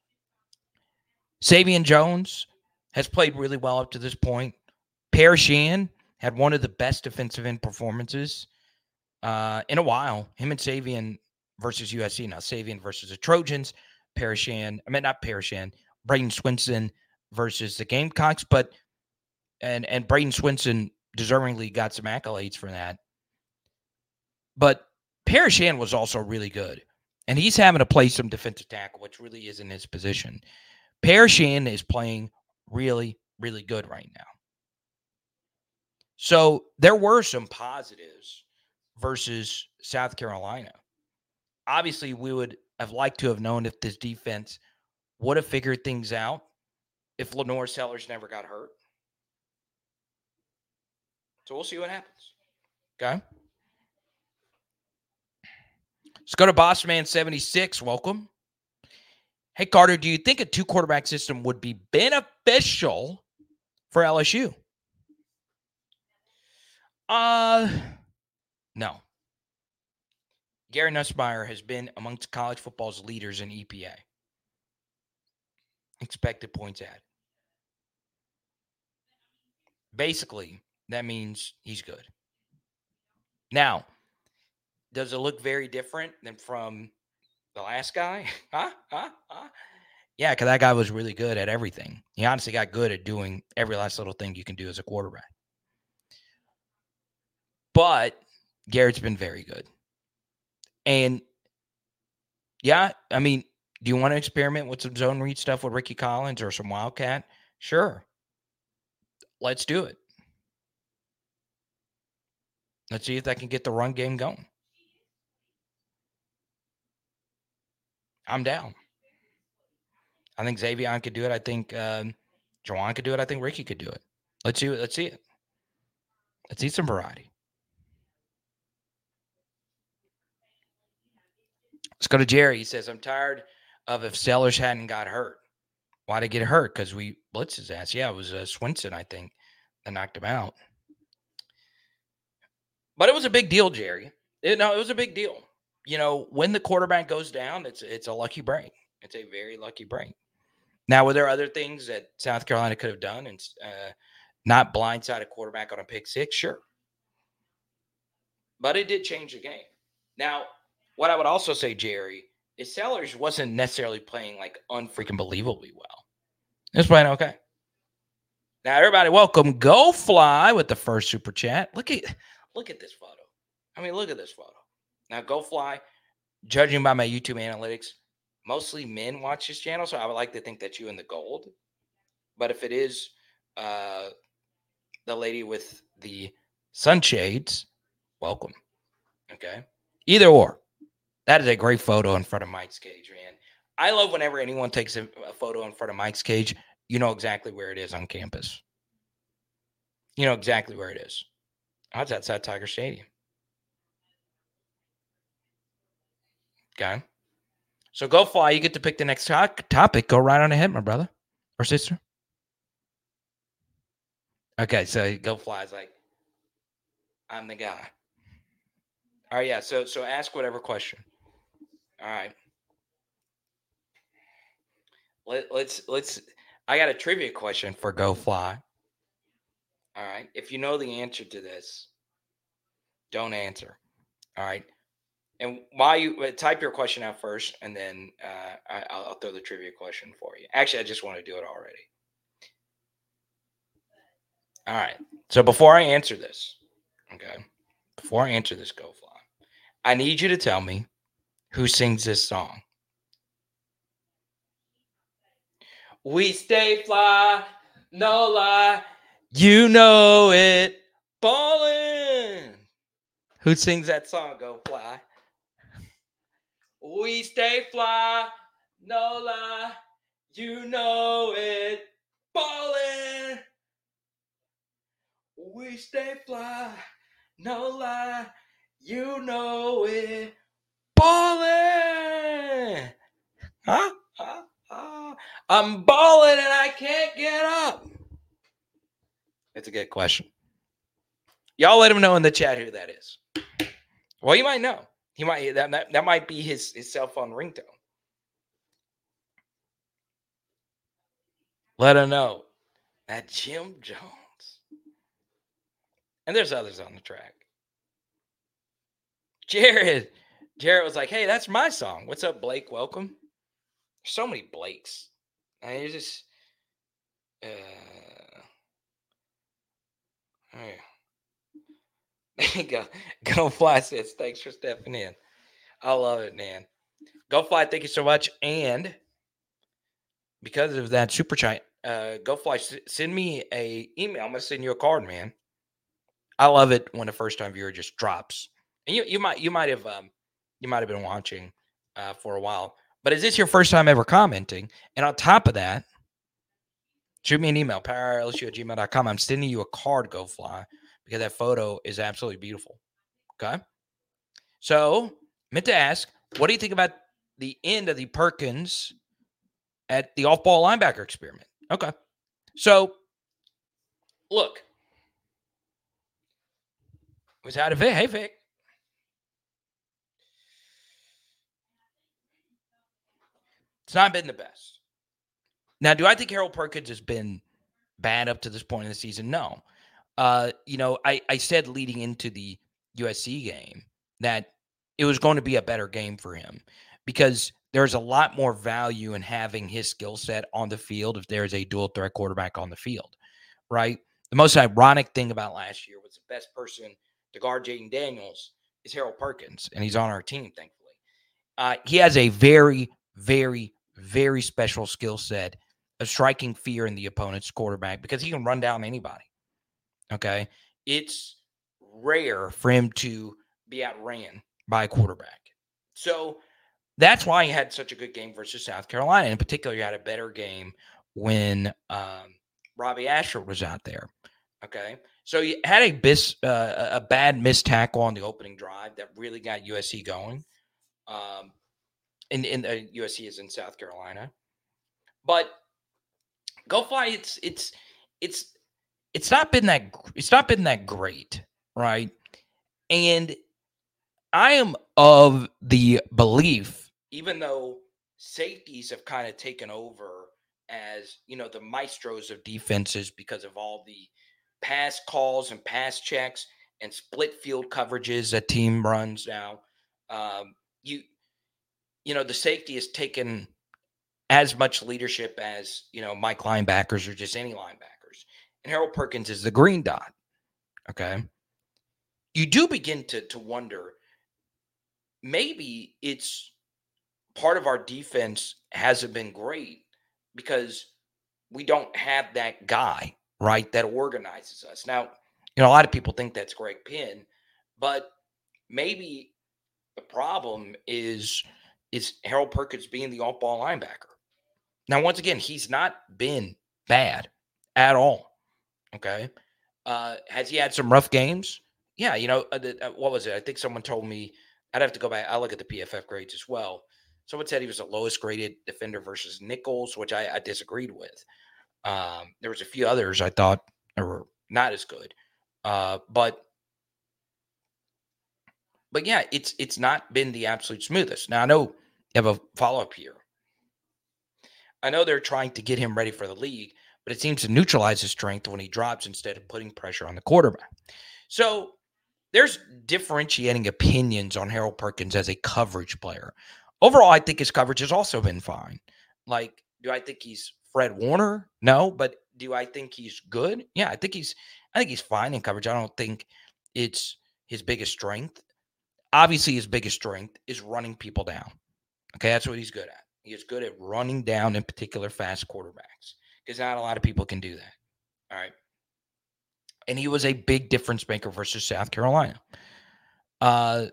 Savion Jones has played really well up to this point. Pear Shan had one of the best defensive end performances uh, in a while. Him and Savion versus U S C. Now, Savion versus the Trojans. Pear Shan, I mean, not Pear Shan, Braden Swinson versus the Gamecocks. But, and, and Braden Swinson deservingly got some accolades for that. But Pear Shan was also really good. And he's having to play some defensive tackle, which really isn't his position. Pear Shan is playing really, really good right now. So there were some positives versus South Carolina. Obviously, we would have liked to have known if this defense would have figured things out if Lenore Sellers never got hurt. So we'll see what happens. Okay. Let's go to Bossman seventy-six. Welcome. Hey, Carter, do you think a two-quarterback system would be beneficial for L S U? Uh, no. Gary Nussmeier has been amongst college football's leaders in E P A. Expected points added. Basically, that means he's good. Now, does it look very different than from the last guy? Huh? Huh? Huh? Yeah, because that guy was really good at everything. He honestly got good at doing every last little thing you can do as a quarterback. But Garrett's been very good. And, yeah, I mean, do you want to experiment with some zone read stuff with Ricky Collins or some Wildcat? Sure. Let's do it. Let's see if that can get the run game going. I'm down. I think Xavier could do it. I think um, Juwan could do it. I think Ricky could do it. Let's see it. Let's see it. Let's see some variety. Let's go to Jerry. He says, I'm tired of if Sellers hadn't got hurt. Why did he get hurt? Because we blitzed his ass. Yeah, it was uh, Swinson, I think, that knocked him out. But it was a big deal, Jerry. It, no, it was a big deal. You know, when the quarterback goes down, it's it's a lucky break. It's a very lucky break. Now, were there other things that South Carolina could have done and uh, not blindside a quarterback on a pick six? Sure. But it did change the game. Now, what I would also say, Jerry, is Sellers wasn't necessarily playing like unfreaking believably well. He was playing okay. Now, everybody, welcome Go Fly with the first super chat. Look at look at this photo. I mean, look at this photo. Now, Go Fly, judging by my YouTube analytics, mostly men watch this channel, so I would like to think that you in the gold. But if it is uh, the lady with the sunshades, welcome. Okay? Either or. That is a great photo in front of Mike's cage, man. I love whenever anyone takes a, a photo in front of Mike's cage, you know exactly where it is on campus. You know exactly where it is. Oh, it's outside Tiger Stadium. Okay. So Go Fly. You get to pick the next to- topic. Go right on ahead, my brother or sister. Okay. So Go Fly is like, I'm the guy. All right. Yeah. So, so ask whatever question. All right. Let, let's, let's, I got a trivia question for Go Fly. All right. If you know the answer to this, don't answer. All right. And while you type your question out first, and then uh, I, I'll throw the trivia question for you. Actually, I just want to do it already. All right. So before I answer this, okay, before I answer this, Go Fly, I need you to tell me who sings this song. We stay fly, no lie. You know it. Ballin'. Who sings that song, Go Fly? We stay fly, no lie. You know it. Ballin'. We stay fly, no lie. You know it. Ballin'. Huh? Huh? Huh? I'm balling and I can't get up. It's a good question. Y'all let him know in the chat who that is. Well, you might know. He might that that, that might be his, his cell phone ringtone. Let him know. That Jim Jones. And there's others on the track. Jared. Jared was like, hey, that's my song. What's up, Blake? Welcome. There's so many Blakes. I mean, it's just uh oh, yeah. There you go. Go Fly says, thanks for stepping in. I love it, man. Go Fly, thank you so much. And because of that super chat, uh, Go Fly, send me a email. I'm gonna send you a card, man. I love it when a first time viewer just drops. And you you might you might have um you might have been watching uh, for a while. But is this your first time ever commenting? And on top of that, shoot me an email, power l s u at gmail dot com. I'm sending you a card, Go Fly, because that photo is absolutely beautiful. Okay? So, meant to ask, what do you think about the end of the Perkins at the off-ball linebacker experiment? Okay. So, look. Was out of Vic. Hey, Vic. It's not been the best. Now, do I think Harold Perkins has been bad up to this point in the season? No. Uh, you know, I, I said leading into the U S C game that it was going to be a better game for him because there's a lot more value in having his skill set on the field if there's a dual threat quarterback on the field, right? The most ironic thing about last year was the best person to guard Jaden Daniels is Harold Perkins, and he's on our team, thankfully. Uh, he has a very, very, very special skill set of striking fear in the opponent's quarterback because he can run down anybody. Okay? It's rare for him to be outran by a quarterback. So that's why he had such a good game versus South Carolina. In particular, he had a better game when um, Robbie Ashford was out there. Okay? So he had a bis, uh, a bad missed tackle on the opening drive that really got U S C going. Um, and in, in uh, U S C is in South Carolina, but Go Fly. It's it's it's it's not been that it's not been that great, right? And I am of the belief, even though safeties have kind of taken over as you know the maestros of defenses because of all the pass calls and pass checks and split field coverages that team runs now. Um, you, you know, the safety has taken as much leadership as, you know, Mike linebackers or just any linebackers. And Harold Perkins is the green dot. Okay. you do begin to, to wonder, maybe it's part of our defense hasn't been great because we don't have that guy, right, that organizes us. Now, you know, a lot of people think that's Greg Penn, but maybe the problem is is Harold Perkins being the off-ball linebacker. Now, once again, he's not been bad at all, okay? Uh, has he had some rough games? Yeah, you know, uh, the, uh, what was it? I think someone told me, I'd have to go back. I look at the P F F grades as well. Someone said he was the lowest graded defender versus Nichols, which I, I disagreed with. Um, there was a few others I thought were not as good. Uh, but But yeah, it's it's not been the absolute smoothest. Now, I know you have a follow-up here. I know they're trying to get him ready for the league, but it seems to neutralize his strength when he drops instead of putting pressure on the quarterback. So there's differentiating opinions on Harold Perkins as a coverage player. Overall, I think his coverage has also been fine. Like, do I think he's Fred Warner? No, but do I think he's good? Yeah, I think he's I think he's fine in coverage. I don't think it's his biggest strength. Obviously, his biggest strength is running people down. Okay, that's what he's good at. He is good at running down, in particular, fast quarterbacks, because not a lot of people can do that. All right. And he was a big difference maker versus South Carolina. Uh,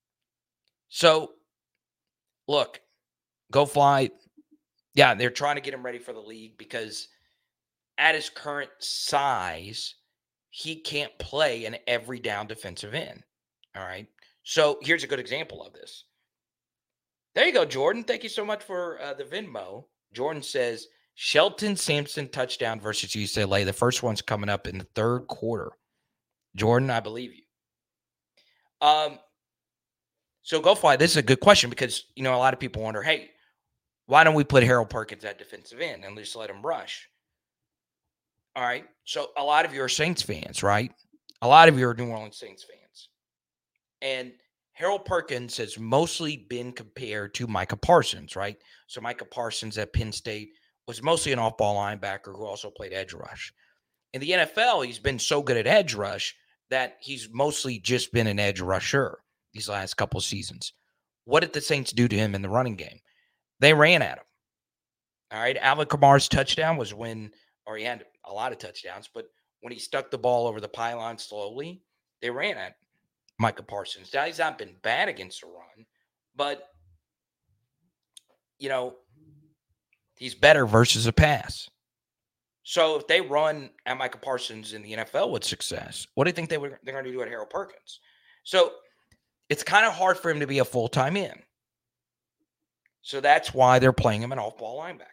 so, look, go fly. Yeah, they're trying to get him ready for the league because at his current size, he can't play an every down defensive end. All right. So here's a good example of this. There you go, Jordan. Thank you so much for uh, the Venmo. Jordan says, Shelton Sampson touchdown versus U C L A. The first one's coming up in the third quarter. Jordan, I believe you. Um, so go fly. This is a good question because, you know, a lot of people wonder, hey, why don't we put Harold Perkins at defensive end and just let him rush? All right. So a lot of you are Saints fans, right? A lot of you are New Orleans Saints fans. And Harold Perkins has mostly been compared to Micah Parsons, right? So Micah Parsons at Penn State was mostly an off-ball linebacker who also played edge rush. In the N F L, he's been so good at edge rush that he's mostly just been an edge rusher these last couple of seasons. What did the Saints do to him in the running game? They ran at him. All right, Alvin Kamara's touchdown was when, or he had a lot of touchdowns, but when he stuck the ball over the pylon slowly, they ran at him. Micah Parsons. Now, he's not been bad against the run, but, you know, he's better versus a pass. So if they run at Micah Parsons in the N F L with success, what do you think they were, they're going to do at Harold Perkins? So it's kind of hard for him to be a full-time in. So that's why they're playing him an off-ball linebacker.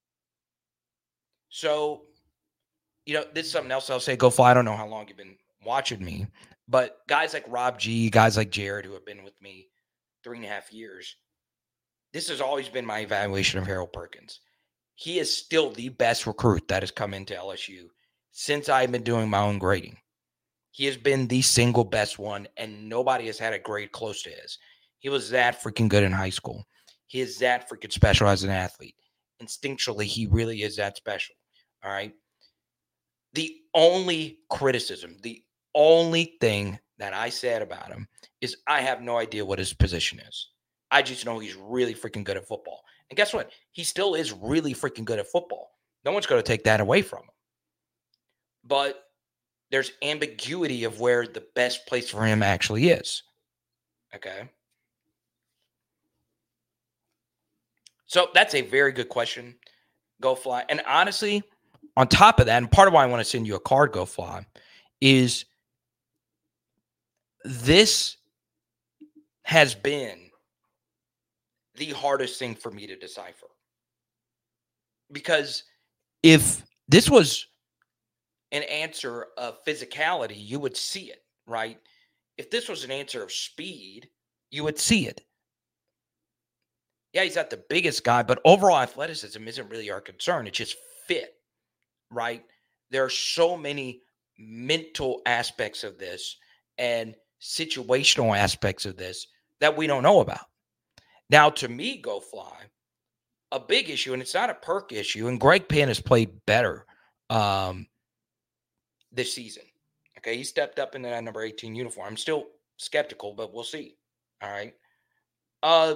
So, you know, this is something else I'll say. Go fly. I don't know how long you've been watching me. But guys like Rob G, guys like Jared, who have been with me three and a half years, this has always been my evaluation of Harold Perkins. He is still the best recruit that has come into L S U since I've been doing my own grading. He has been the single best one, and nobody has had a grade close to his. He was that freaking good in high school. He is that freaking special as an athlete. Instinctually, he really is that special. All right. The only criticism, the only thing that I said about him is I have no idea what his position is. I just know he's really freaking good at football. And guess what? He still is really freaking good at football. No one's going to take that away from him. But there's ambiguity of where the best place for him actually is. Okay. So that's a very good question. Go fly. And honestly, on top of that, and part of why I want to send you a card, Go Fly, is this has been the hardest thing for me to decipher. Because if this was an answer of physicality, you would see it, right? If this was an answer of speed, you would see it. Yeah, he's not the biggest guy, but overall athleticism isn't really our concern. It's just fit, right? There are so many mental aspects of this and situational aspects of this that we don't know about. Now, to me, Go Fly, a big issue, and it's not a Perk issue, and Greg Penn has played better um, this season, Okay, he stepped up into that number eighteen uniform. I'm still skeptical, but we'll see. All right. Uh,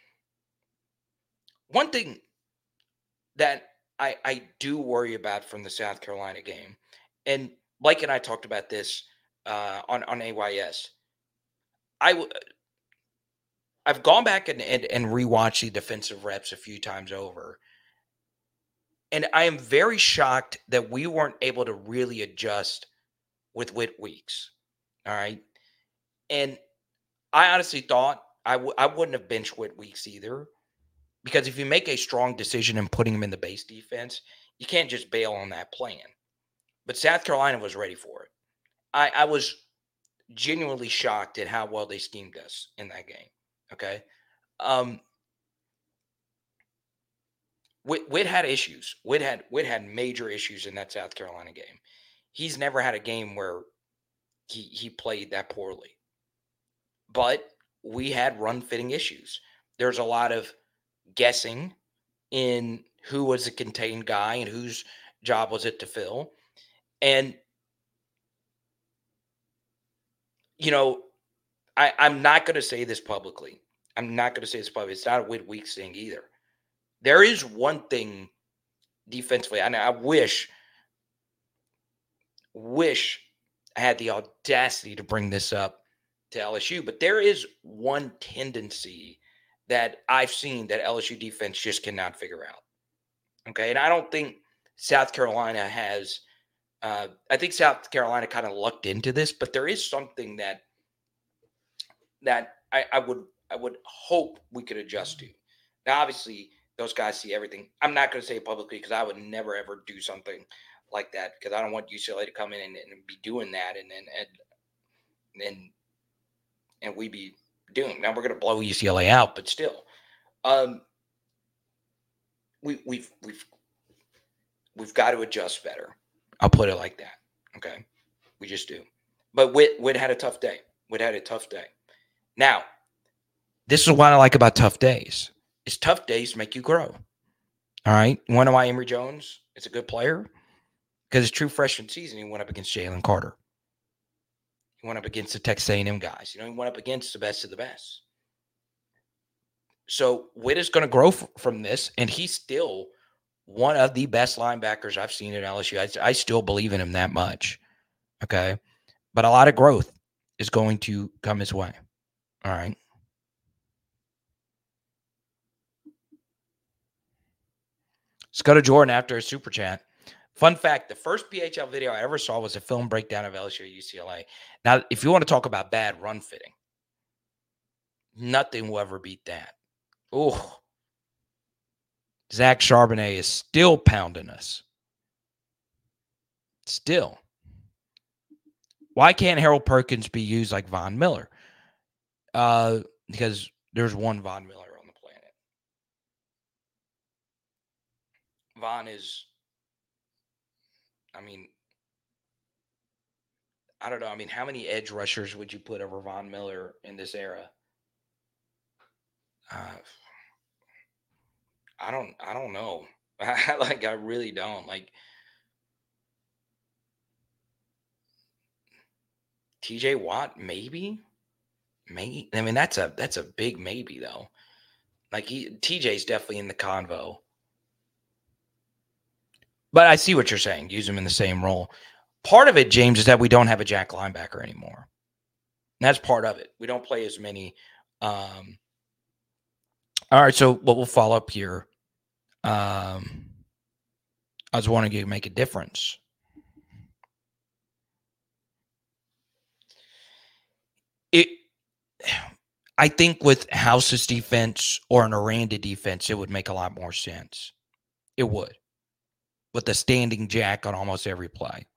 one thing that I I do worry about from the South Carolina game, and Blake and I talked about this uh, on on A Y S. I w- I've gone back and, and and rewatched the defensive reps a few times over, and I am very shocked that we weren't able to really adjust with Whit Weeks. All right, and I honestly thought I w- I wouldn't have benched Whit Weeks either, because if you make a strong decision in putting him in the base defense, you can't just bail on that plan. But South Carolina was ready for it. I, I was genuinely shocked at how well they schemed us in that game. Okay. Um, Whit, Whit had issues. Whit had Whit had major issues in that South Carolina game. He's never had a game where he he played that poorly. But we had run fitting issues. There's a lot of guessing in who was the contained guy and whose job was it to fill. And, you know, I, I'm not going to say this publicly. I'm not going to say this publicly. It's not a Whit Weeks thing either. There is one thing defensively, and I wish, wish I had the audacity to bring this up to L S U, but there is one tendency that I've seen that L S U defense just cannot figure out. Okay, and I don't think South Carolina has uh, – I think South Carolina kind of lucked into this, but there is something that that I, I would I would hope we could adjust to. Now, obviously, those guys see everything. I'm not going to say it publicly because I would never, ever do something like that because I don't want U C L A to come in and, and be doing that and and and and, and we be doing. Now, we're going to blow U C L A out, but still. Um, we, we've we've we've got to adjust better. I'll put it like that. Okay, we just do. But Whit Whit had a tough day. Whit had a tough day. Now, this is what I like about tough days. Is tough days make you grow. All right, you want to know why Emory Jones is a good player? Because his true freshman season, he went up against Jalen Carter. He went up against the Texas A and M guys. You know, he went up against the best of the best. So Whit is going to grow f- from this, and he's still one of the best linebackers I've seen at L S U. I, I still believe in him that much, okay? But a lot of growth is going to come his way, all right? Let's go to Jordan after a super chat. Fun fact, the first P H L video I ever saw was a film breakdown of L S U U C L A. Now, if you want to talk about bad run fitting, nothing will ever beat that. Oh, Zach Charbonnet is still pounding us. Still. Why can't Harold Perkins be used like Von Miller? Uh, because there's one Von Miller on the planet. Von is, I mean, I don't know. I mean, how many edge rushers would you put over Von Miller in this era? Uh, I don't. I don't know. like, I really don't. Like, T J Watt, maybe, maybe. I mean, that's a that's a big maybe though. Like, he T J's definitely in the convo. But I see what you're saying. Use him in the same role. Part of it, James, is that we don't have a jack linebacker anymore. And that's part of it. We don't play as many. Um, all right, so what we'll follow up here. Um, I was wanting to make a difference. It, I think with House's defense or an Aranda defense, it would make a lot more sense. It would. With a standing jack on almost every play.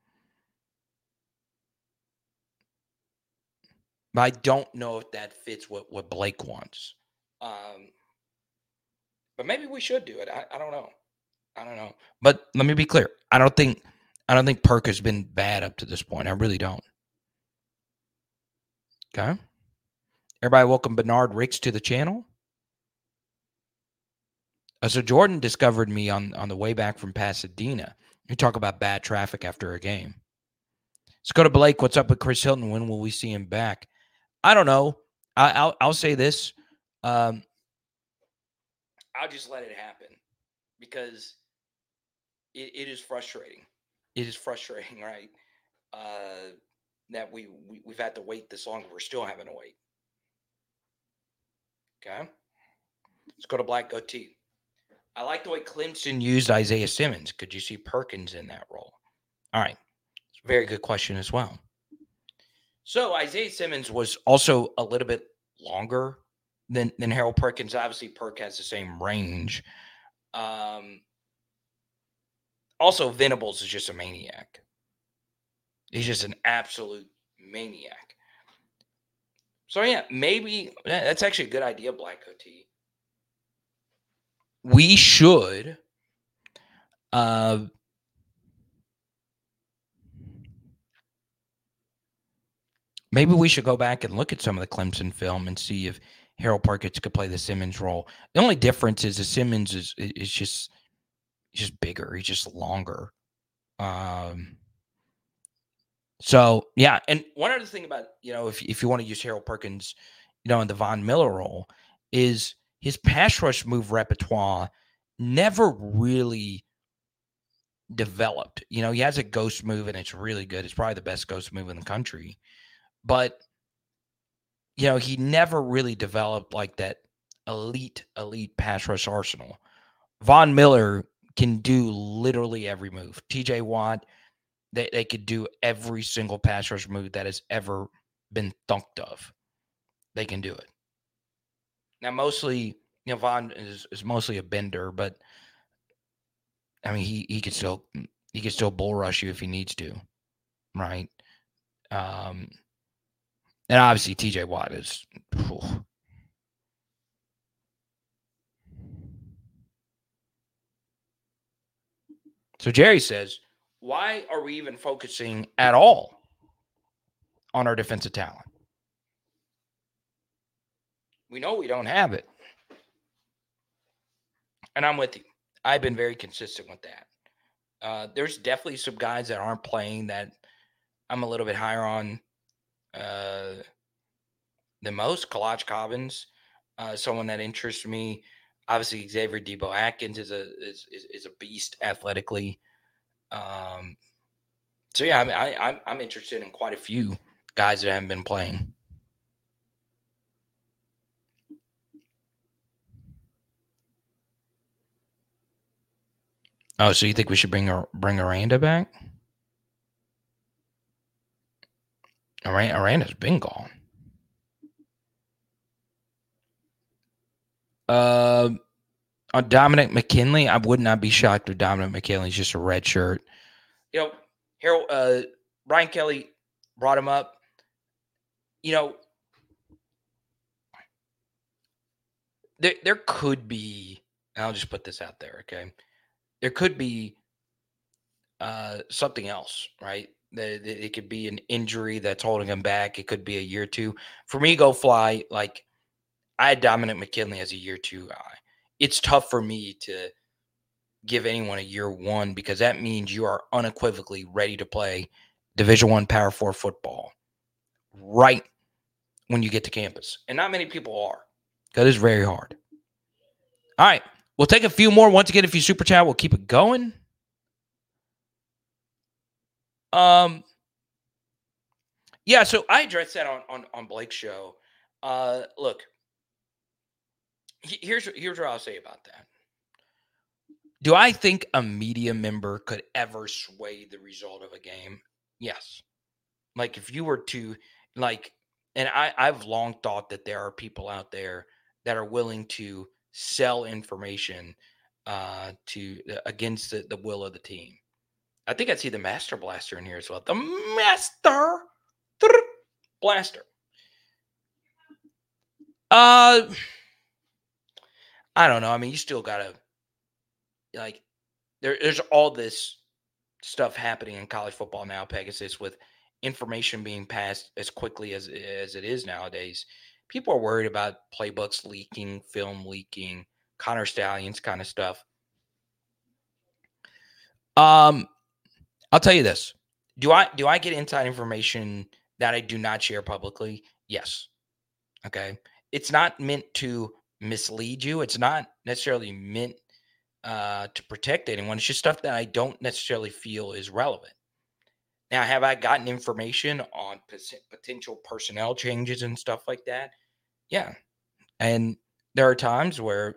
But I don't know if that fits what, what Blake wants. Um, but maybe we should do it. I, I don't know. I don't know. But let me be clear. I don't think I don't think Perk has been bad up to this point. I really don't. Okay. Everybody welcome Bernard Ricks to the channel. Uh, so Jordan discovered me on, on the way back from Pasadena. You talk about bad traffic after a game. Let's go to Blake. What's up with Chris Hilton? When will we see him back? I don't know. I, I'll I'll say this. Um, I'll just let it happen because it, it is frustrating. It is frustrating, right? Uh, that we, we we've had to wait this long. We're still having to wait. Okay. Let's go to Black Goatee. I like the way Clemson used Isaiah Simmons. Could you see Perkins in that role? All right. Very good question as well. So Isaiah Simmons was also a little bit longer than, than Harold Perkins. Obviously, Perk has the same range. Um, also, Venables is just a maniac. He's just an absolute maniac. So, yeah, maybe that's actually a good idea, Black Goatee. We should uh, maybe we should go back and look at some of the Clemson film and see if Harold Perkins could play the Simmons role. The only difference is the Simmons is is just just bigger. He's just longer. Um. So yeah, and one other thing about you know if if you want to use Harold Perkins, you know, in the Von Miller role, is his pass rush move repertoire never really developed. You know, he has a ghost move and it's really good. It's probably the best ghost move in the country. But, you know, he never really developed like that elite, elite pass rush arsenal. Von Miller can do literally every move. T J Watt, they, they could do every single pass rush move that has ever been thunked of. They can do it. Now, mostly, you know, Von is, is mostly a bender, but I mean, he he could still he could still bull rush you if he needs to, right? Um, and obviously T J Watt is. Whew. So Jerry says, why are we even focusing at all on our defensive talent? We know we don't have it. And I'm with you. I've been very consistent with that. Uh, there's definitely some guys that aren't playing that I'm a little bit higher on uh, than most. Kalaj Cobbins, uh, someone that interests me. Obviously, Xavier Debo Atkins is a is is, is a beast athletically. Um, so yeah, I mean, I I'm, I'm interested in quite a few guys that haven't been playing. Oh, so you think we should bring bring Aranda back? Aranda's been gone. Uh, on Dominic McKinley, I would not be shocked if Dominic McKinley's just a red shirt. You know, Harold, uh, Brian Kelly brought him up. You know, there there could be. I'll just put this out there, okay? There could be uh, something else, right? It could be an injury that's holding him back. It could be a year two. For me, go fly. Like, I had Dominic McKinley as a year two guy. It's tough for me to give anyone a year one because that means you are unequivocally ready to play Division One Power Four football right when you get to campus. And not many people are because it's very hard. All right. We'll take a few more. Once again, if you super chat, we'll keep it going. Um, yeah, so I addressed that on on, on Blake's show. Uh, look, here's here's what I'll say about that. Do I think a media member could ever sway the result of a game? Yes. Like if you were to like, and I I've long thought that there are people out there that are willing to sell information uh, to against the, the will of the team. I think I see the Master Blaster in here as well. The Master Blaster. Uh, I don't know. I mean, you still gotta like. There, there's all this stuff happening in college football now, Pegasus, with information being passed as quickly as as it is nowadays. People are worried about playbooks leaking, film leaking, Connor Stallions kind of stuff. Um, I'll tell you this. Do I do I get inside information that I do not share publicly? Yes. Okay. It's not meant to mislead you. It's not necessarily meant uh, to protect anyone. It's just stuff that I don't necessarily feel is relevant. Now, have I gotten information on pos- potential personnel changes and stuff like that? Yeah. And there are times where,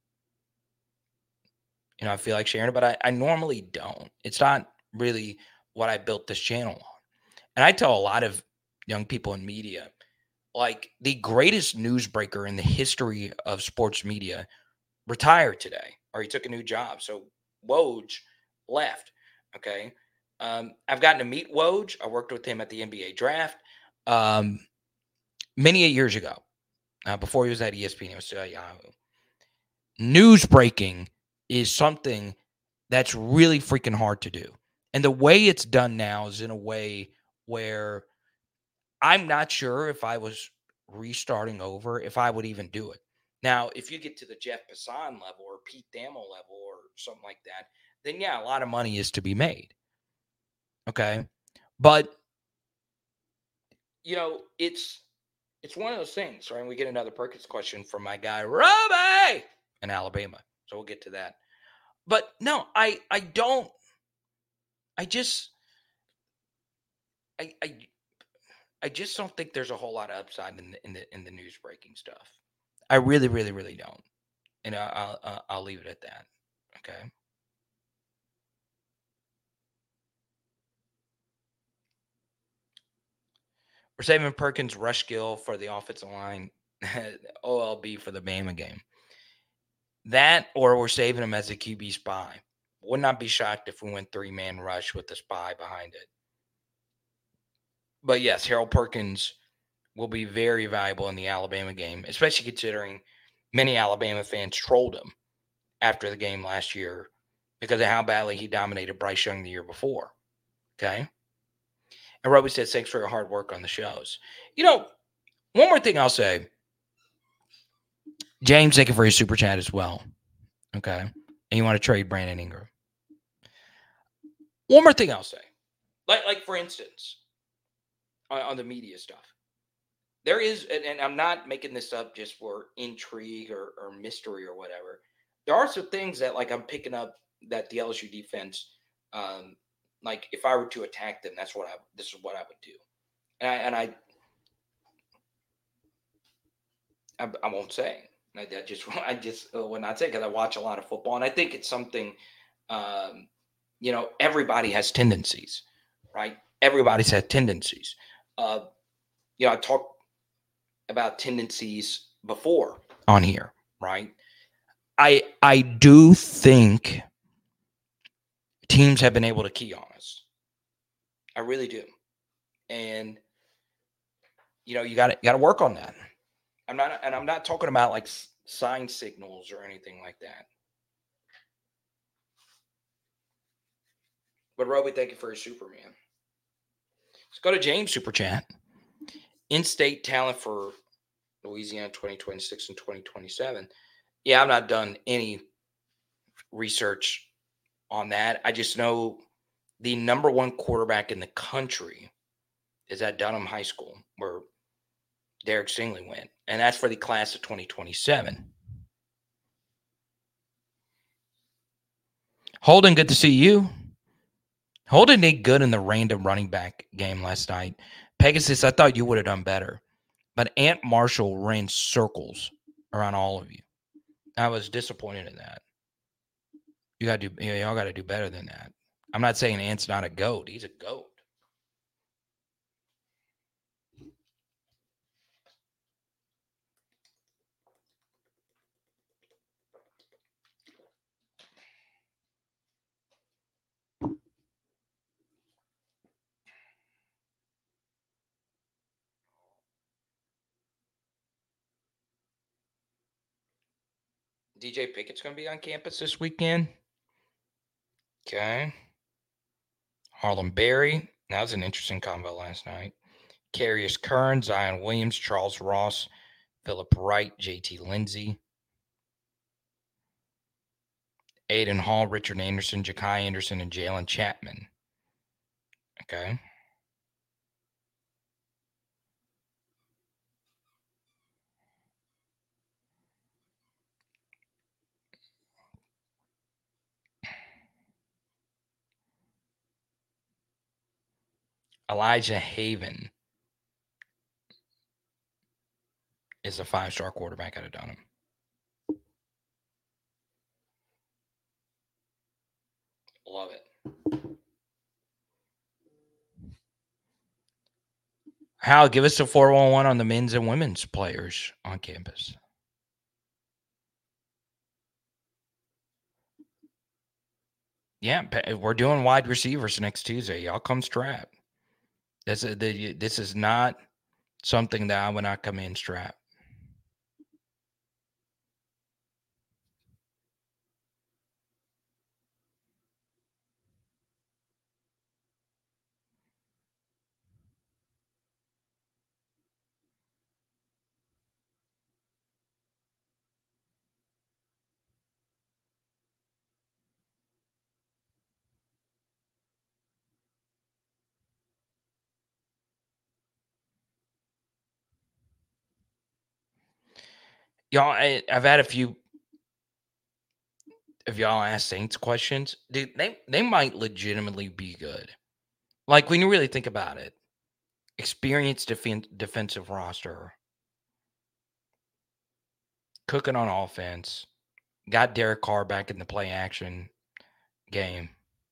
you know, I feel like sharing it, but I, I normally don't. It's not really what I built this channel on. And I tell a lot of young people in media, like the greatest newsbreaker in the history of sports media retired today, or he took a new job. So Woj left. Okay. Um, I've gotten to meet Woj. I worked with him at the N B A draft um, many years ago, uh, before he was at E S P N. He was still at Yahoo. News breaking is something that's really freaking hard to do. And the way it's done now is in a way where I'm not sure if I was restarting over, if I would even do it. Now, if you get to the Jeff Passan level or Pete Thamel level or something like that, then yeah, a lot of money is to be made. Okay. But, you know, it's it's one of those things, right? And we get another Perkins question from my guy, Robbie, in Alabama. So we'll get to that. But no, I I don't, I just, I, I, I just don't think there's a whole lot of upside in the in the in the news breaking stuff. I really, really, really don't, and I'll I'll, I'll leave it at that. Okay. We're saving Perkins, Rush Gill for the offensive line, O L B for the Bama game. That, or we're saving him as a Q B spy. Would not be shocked if we went three man rush with the spy behind it. But yes, Harold Perkins will be very valuable in the Alabama game, especially considering many Alabama fans trolled him after the game last year because of how badly he dominated Bryce Young the year before. Okay? And Roby says, thanks for your hard work on the shows. You know, one more thing I'll say. James, thank you for your super chat as well. Okay? And you want to trade Brandon Ingram. One more thing I'll say. Like, like for instance, on, on the media stuff. There is, and, and I'm not making this up just for intrigue or, or mystery or whatever. There are some things that, like, I'm picking up that the L S U defense, um, like, if I were to attack them, that's what I, this is what I would do. And I, and I, I, I won't say. I, I just, I just uh, would not say because I watch a lot of football, and I think it's something, um, you know, everybody has tendencies, right? Everybody's had tendencies. Uh, you know, I talk about tendencies before on here, right? I I do think teams have been able to key on us. I really do. And you know, you got to got to work on that. I'm not and I'm not talking about like sign signals or anything like that. But Roby, thank you for your Superman. Let's go to James Super Chat. In-state talent for Louisiana twenty twenty-six and twenty twenty-seven. Yeah, I've not done any research on that. I just know the number one quarterback in the country is at Dunham High School, where Derek Stingley went. And that's for the class of twenty twenty-seven. Holden, good to see you. Holden did good in the random running back game last night. Pegasus, I thought you would have done better. But Ant Marshall ran circles around all of you. I was disappointed in that. You gotta do you know, y'all gotta do better than that. I'm not saying Ant's not a GOAT. He's a GOAT. D J Pickett's going to be on campus this weekend. Okay. Harlem Berry. That was an interesting combo last night. Carius Kern, Zion Williams, Charles Ross, Philip Wright, J T Lindsay, Aiden Hall, Richard Anderson, Ja'Kai Anderson, and Jalen Chapman. Okay. Elijah Haven is a five-star quarterback out of Dunham. Love it. Hal, give us a four one one on the men's and women's players on campus. Yeah, we're doing wide receivers next Tuesday. Y'all come strapped. This is, the, this is not something that I would not come in strapped. Y'all, I, I've had a few of y'all ask Saints questions. Dude, they, they might legitimately be good. Like, when you really think about it, experienced defen- defensive roster, cooking on offense, got Derek Carr back in the play action game.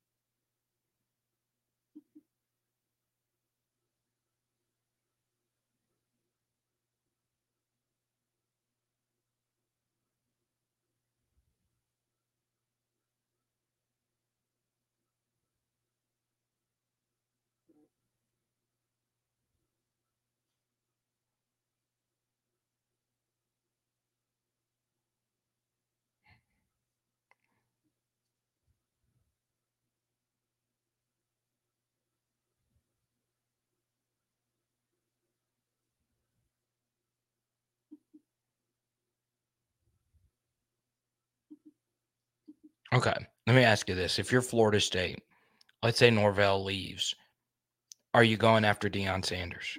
Okay, let me ask you this. If you're Florida State, let's say Norvell leaves, are you going after Deion Sanders?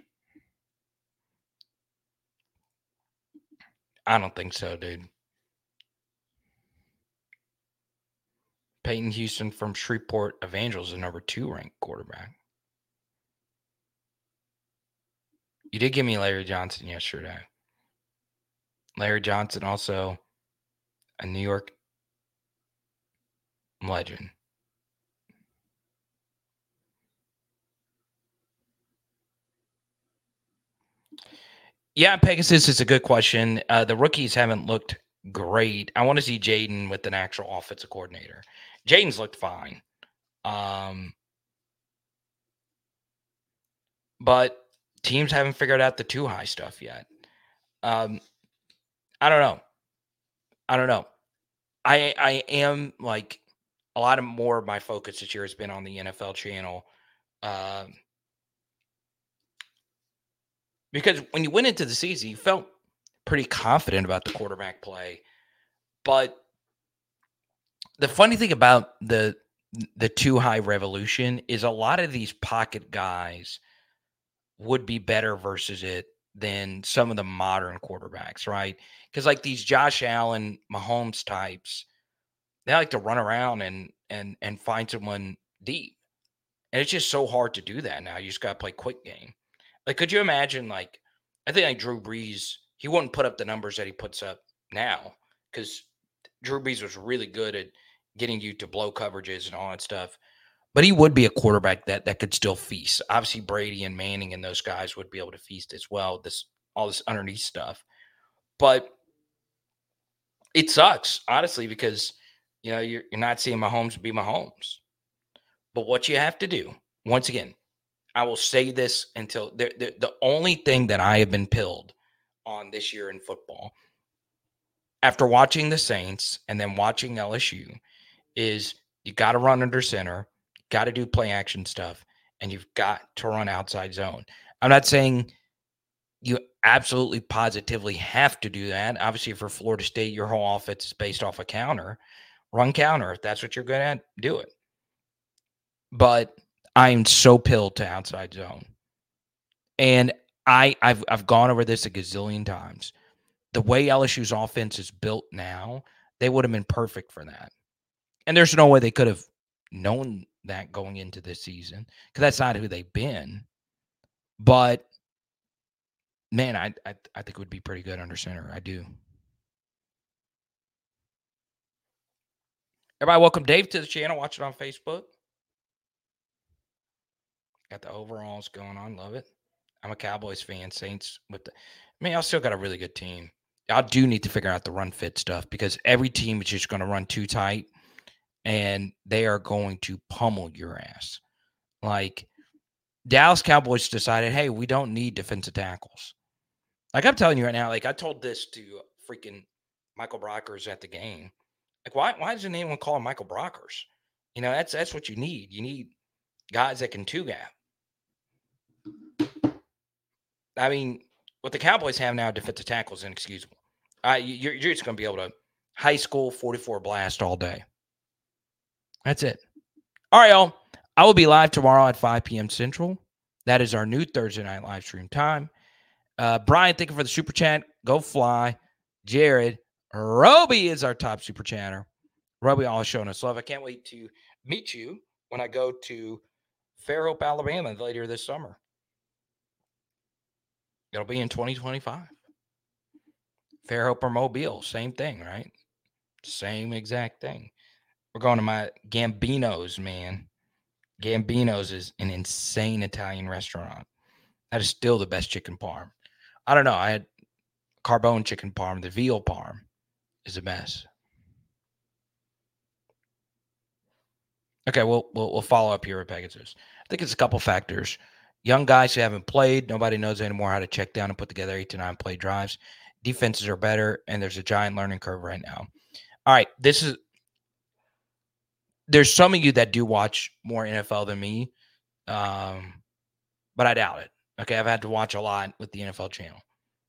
I don't think so, dude. Peyton Houston from Shreveport Evangels is the number two ranked quarterback. You did give me Larry Johnson yesterday. Larry Johnson, also a New York legend. Yeah, Pegasus is a good question. Uh, the rookies haven't looked great. I want to see Jaden with an actual offensive coordinator. Jaden's looked fine. Um, but teams haven't figured out the too high stuff yet. Um, I don't know. I don't know. I I am like a lot of more of my focus this year has been on the N F L channel. Um, because when you went into the season, you felt pretty confident about the quarterback play. But the funny thing about the the too high revolution is a lot of these pocket guys would be better versus it than some of the modern quarterbacks, right? Because like these Josh Allen, Mahomes types, they like to run around and and and find someone deep. And it's just so hard to do that now. You just got to play quick game. Like, could you imagine, like, I think like Drew Brees, he wouldn't put up the numbers that he puts up now because Drew Brees was really good at getting you to blow coverages and all that stuff. But he would be a quarterback that that could still feast. Obviously, Brady and Manning and those guys would be able to feast as well, this all this underneath stuff. But it sucks, honestly, because, you know, you're, you're not seeing Mahomes be Mahomes. But what you have to do, once again, I will say this until the, the, the only thing that I have been pilled on this year in football, after watching the Saints and then watching L S U, is you got to run under center, got to do play action stuff, and you've got to run outside zone. I'm not saying you absolutely positively have to do that. Obviously, for Florida State, your whole offense is based off a counter. Run counter. If that's what you're good at, do it. But I am so pilled to outside zone. And I, I've I've gone over this a gazillion times. The way L S U's offense is built now, they would have been perfect for that. And there's no way they could have known that going into this season because that's not who they've been. But, man, I, I I think it would be pretty good under center. I do. Everybody, welcome Dave to the channel. Watch it on Facebook. Got the overalls going on. Love it. I'm a Cowboys fan. Saints with the – I mean, I still got a really good team. I do need to figure out the run fit stuff because every team is just going to run too tight, and they are going to pummel your ass. Like, Dallas Cowboys decided, hey, we don't need defensive tackles. Like, I'm telling you right now, like, I told this to freaking Michael Brockers at the game. Like, why why doesn't anyone call him Michael Brockers? You know, that's that's what you need. You need guys that can two-gap. I mean, what the Cowboys have now, defensive tackles, inexcusable. Uh, you're, you're just going to be able to high school forty-four blast all day. That's it. All right, y'all. I will be live tomorrow at five p.m. Central. That is our new Thursday night live stream time. Uh, Brian, thank you for the super chat. Go fly. Jared, Roby is our top super chatter. Roby always showing us love. I can't wait to meet you when I go to Fairhope, Alabama later this summer. It'll be in twenty twenty-five. Fairhope or Mobile, same thing, right? Same exact thing. We're going to my Gambino's, man. Gambino's is an insane Italian restaurant. That is still the best chicken parm. I don't know. I had Carbone chicken parm. The veal parm is the best. Okay, we'll, we'll, we'll follow up here with Pegasus. I think it's a couple factors. Young guys who haven't played. Nobody knows anymore how to check down and put together eight to nine play drives. Defenses are better, and there's a giant learning curve right now. All right, this is – there's some of you that do watch more N F L than me, um, but I doubt it. Okay, I've had to watch a lot with the N F L channel.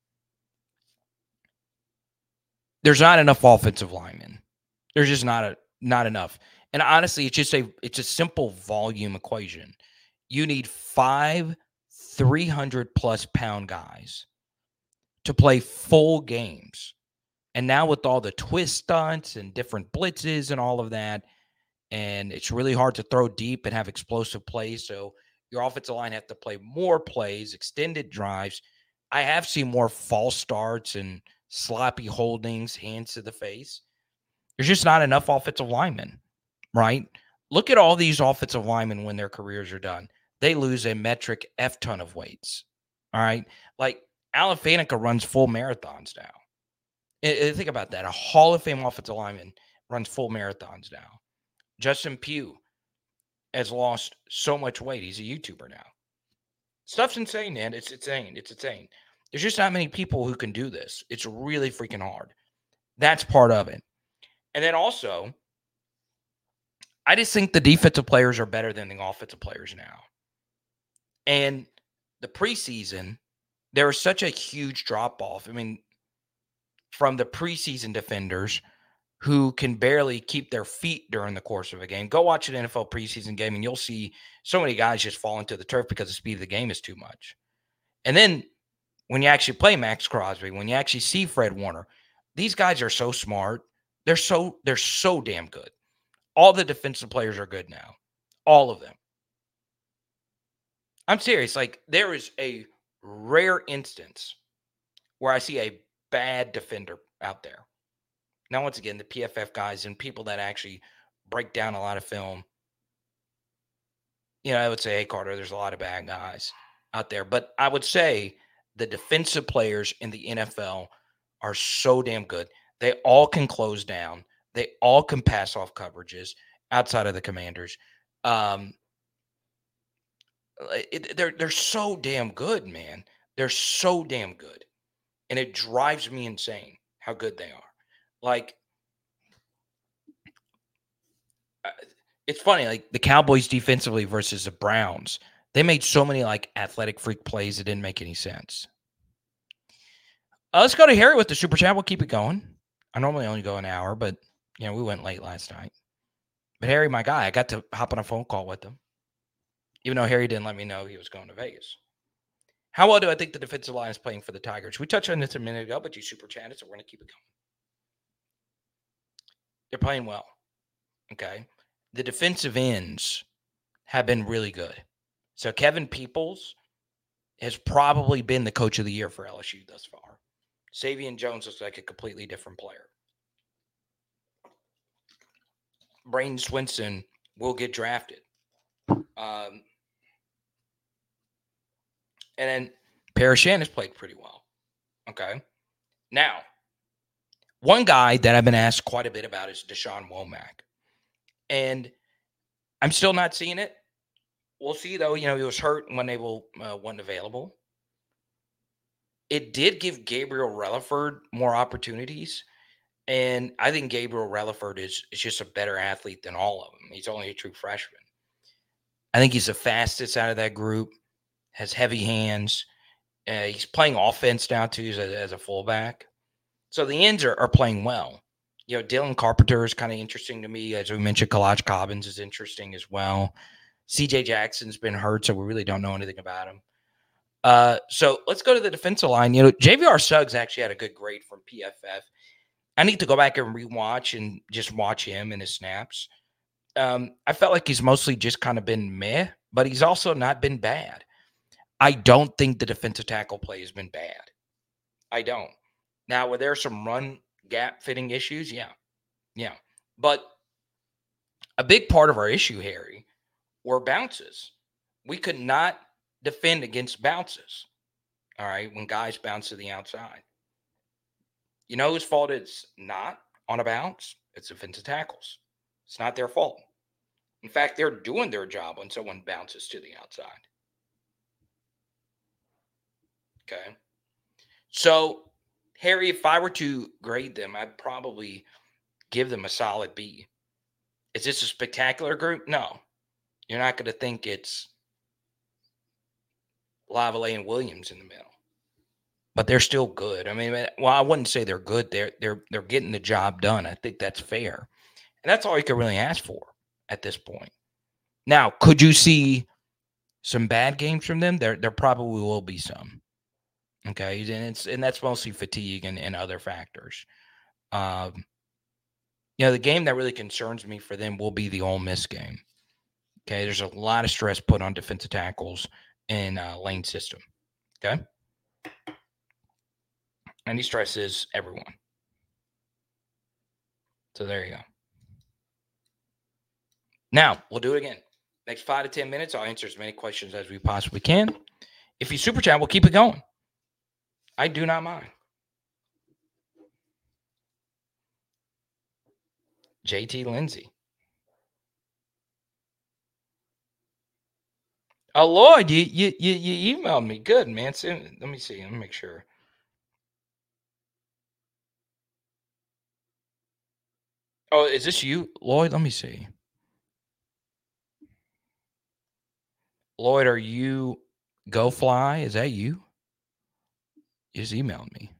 There's not enough offensive linemen. There's just not a not enough. And honestly, it's just a it's a simple volume equation. You need five three hundred plus pound guys to play full games. And now with all the twist stunts and different blitzes and all of that, and it's really hard to throw deep and have explosive plays. So your offensive line have to play more plays, extended drives. I have seen more false starts and sloppy holdings, hands to the face. There's just not enough offensive linemen, right? Look at all these offensive linemen when their careers are done. They lose a metric F ton of weights, all right? Like Alan Faneca runs full marathons now. I, I think about that. A Hall of Fame offensive lineman runs full marathons now. Justin Pugh has lost so much weight. He's a YouTuber now. Stuff's insane, man. It's insane. It's insane. There's just not many people who can do this. It's really freaking hard. That's part of it. And then also, I just think the defensive players are better than the offensive players now. And the preseason, there was such a huge drop-off. I mean, from the preseason defenders who can barely keep their feet during the course of a game. Go watch an N F L preseason game, and you'll see so many guys just fall into the turf because the speed of the game is too much. And then when you actually play Max Crosby, when you actually see Fred Warner, these guys are so smart. They're so they're so damn good. All the defensive players are good now. All of them. I'm serious. Like, there is a rare instance where I see a bad defender out there. Now, once again, the P F F guys and people that actually break down a lot of film, you know, I would say, hey, Carter, there's a lot of bad guys out there. But I would say the defensive players in the N F L are so damn good. They all can close down. They all can pass off coverages outside of the Commanders. Um, it, they're they're so damn good, man. They're so damn good. And it drives me insane how good they are. Like, uh, it's funny, like the Cowboys defensively versus the Browns, they made so many like athletic freak plays that didn't make any sense. Uh, let's go to Harry with the super chat. We'll keep it going. I normally only go an hour, but you know, we went late last night. But Harry, my guy, I got to hop on a phone call with him. even though Harry didn't let me know he was going to Vegas. How well do I think the defensive line is playing for the Tigers? We touched on this a minute ago, but you super chatted, so we're going to keep it going. They're playing well. Okay. The defensive ends have been really good. So Kevin Peoples has probably been the coach of the year for L S U thus far. Savion Jones looks like a completely different player. Braden Swinson will get drafted. Um, and then Parashan has played pretty well. Okay. Now, one guy that I've been asked quite a bit about is Deshaun Womack. And I'm still not seeing it. We'll see, though. You know, he was hurt when they will, uh, wasn't available. It did give Gabriel Relaford more opportunities. And I think Gabriel Relaford is, is just a better athlete than all of them. He's only a true freshman. I think he's the fastest out of that group, has heavy hands. Uh, he's playing offense now, too, as a, as a fullback. So the ends are, are playing well. You know, Dylan Carpenter is kind of interesting to me. As we mentioned, Kalaj Cobbins is interesting as well. C J Jackson's been hurt, so we really don't know anything about him. Uh, so let's go to the defensive line. You know, J V R Suggs actually had a good grade from P F F. I need to go back and rewatch and just watch him and his snaps. Um, I felt like he's mostly just kind of been meh, but he's also not been bad. I don't think the defensive tackle play has been bad. I don't. Now, were there some run gap fitting issues? Yeah. Yeah. But a big part of our issue, Harry, were bounces. We could not defend against bounces. All right. When guys bounce to the outside. You know whose fault it's not on a bounce? It's defensive tackles. It's not their fault. In fact, they're doing their job when someone bounces to the outside. Okay. So, Harry, if I were to grade them, I'd probably give them a solid B. Is this a spectacular group? No. You're not going to think it's Lavallee and Williams in the middle. But they're still good. I mean, well, I wouldn't say they're good. They're they're they're getting the job done. I think that's fair. And that's all you can really ask for at this point. Now, could you see some bad games from them? There there probably will be some. Okay, and it's and that's mostly fatigue and, and other factors. Um, you know, the game that really concerns me for them will be the Ole Miss game. Okay, there's a lot of stress put on defensive tackles in uh, Lane system. Okay, and he stresses everyone. So there you go. Now we'll do it again. Next five to ten minutes, I'll answer as many questions as we possibly can. If you super chat, we'll keep it going. I do not mind. J T Lindsay. Oh, Lloyd, you, you, you, you emailed me. Good, man. Send, let me see. Let me make sure. Oh, is this you, Lloyd? Let me see. Lloyd, are you GoFly? Is that you? You just emailed me.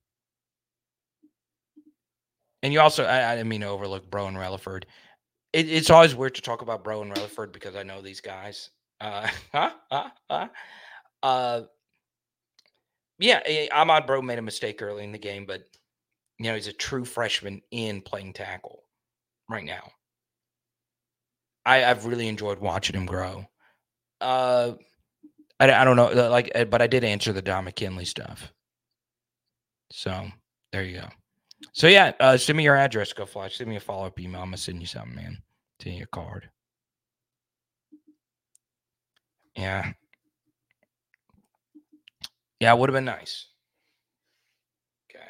And you also, I, I didn't mean to overlook Bro and Relaford. It, it's always weird to talk about Bro and Relaford because I know these guys. Uh, huh, huh, huh. uh, yeah, Ahmad Bro made a mistake early in the game, but, you know, he's a true freshman in playing tackle right now. I, I've really enjoyed watching him grow. Uh, I, I don't know, like, but I did answer the Don McKinley stuff. So there you go. So yeah, uh, send me your address, Go Flash. Send me a follow-up email. I'm gonna send you something, man. Send you a card. Yeah. Yeah, it would have been nice. Okay.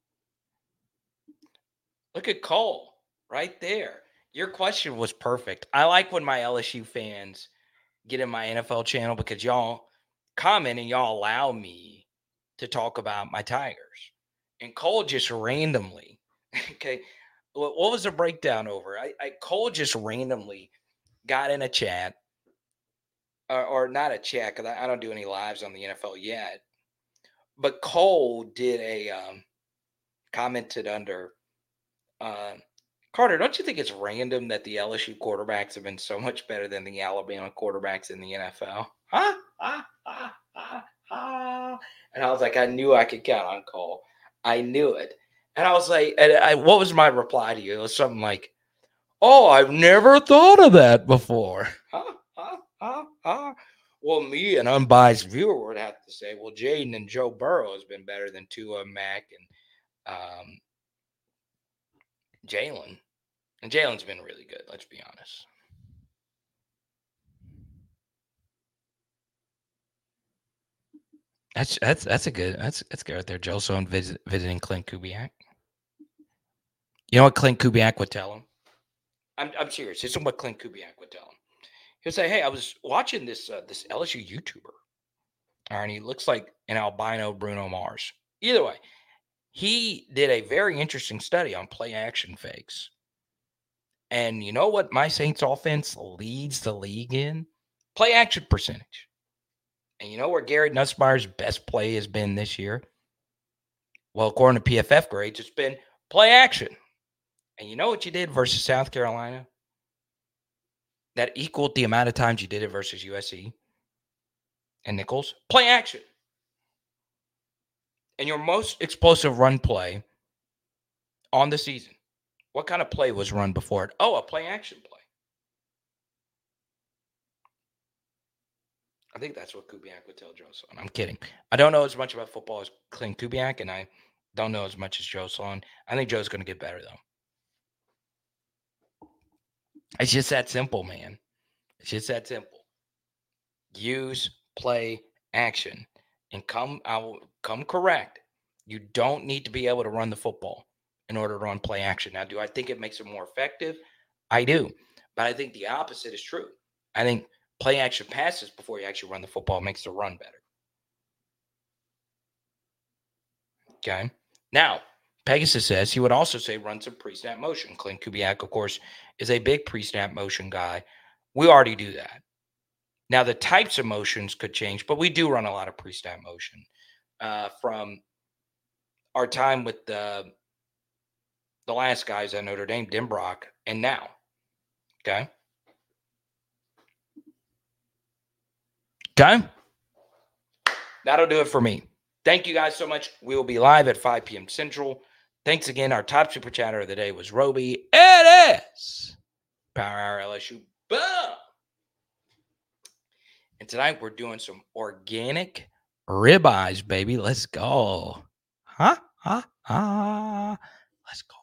Look at Cole right there. Your question was perfect. I like when my L S U fans get in my N F L channel because y'all comment and y'all allow me to talk about my Tigers. And Cole just randomly, okay, what, what was the breakdown over? I, I Cole just randomly got in a chat, or, or not a chat, because I, I don't do any lives on the N F L yet. But Cole did a um, commented under uh, Carter, don't you think it's random that the L S U quarterbacks have been so much better than the Alabama quarterbacks in the N F L? Huh? Ah, ah, ah, ah. And I was like, I knew I could count on Cole. I knew it. And I was like, and I, what was my reply to you? It was something like, oh, I've never thought of that before. Huh? Huh? Huh? Huh? Well, me, an unbiased viewer, would have to say, well, Jaden and Joe Burrow has been better than Tua, Mac, and um, Jalen. And Jalen's been really good, let's be honest. That's that's that's a good that's that's good right there. Joe Sloan visit, visiting Clint Kubiak. You know what Clint Kubiak would tell him? I'm I'm serious. This is what Clint Kubiak would tell him. He'll say, "Hey, I was watching this uh, this L S U YouTuber, all right, and he looks like an albino Bruno Mars. Either way, he did a very interesting study on play action fakes. And you know what my Saints offense leads the league in? Play action percentage. And you know where Gary Nussmeier's best play has been this year? Well, according to P F F grades, it's been play action. And you know what you did versus South Carolina? That equaled the amount of times you did it versus U S C and Nichols. Play action. And your most explosive run play on the season. What kind of play was run before it? Oh, a play action play. I think that's what Kubiak would tell Joe Sloan. I'm kidding. I don't know as much about football as Clint Kubiak, and I don't know as much as Joe Sloan. I think Joe's going to get better, though. It's just that simple, man. It's just that simple. Use play action. And come, I will come correct. You don't need to be able to run the football in order to run play action. Now, do I think it makes it more effective? I do. But I think the opposite is true. I think play action passes before you actually run the football makes the run better. Okay. Now, Pegasus says he would also say run some pre-snap motion. Clint Kubiak, of course, is a big pre-snap motion guy. We already do that. Now, the types of motions could change, but we do run a lot of pre-snap motion uh, from our time with the, the last guys at Notre Dame, Denbrock, and now. Okay? Okay? That'll do it for me. Thank you guys so much. We will be live at five p.m. Central. Thanks again. Our top super chatter of the day was Roby. It is Power Hour L S U. Boom! And tonight we're doing some organic ribeyes, baby. Let's go. Huh? Huh? Huh? Let's go.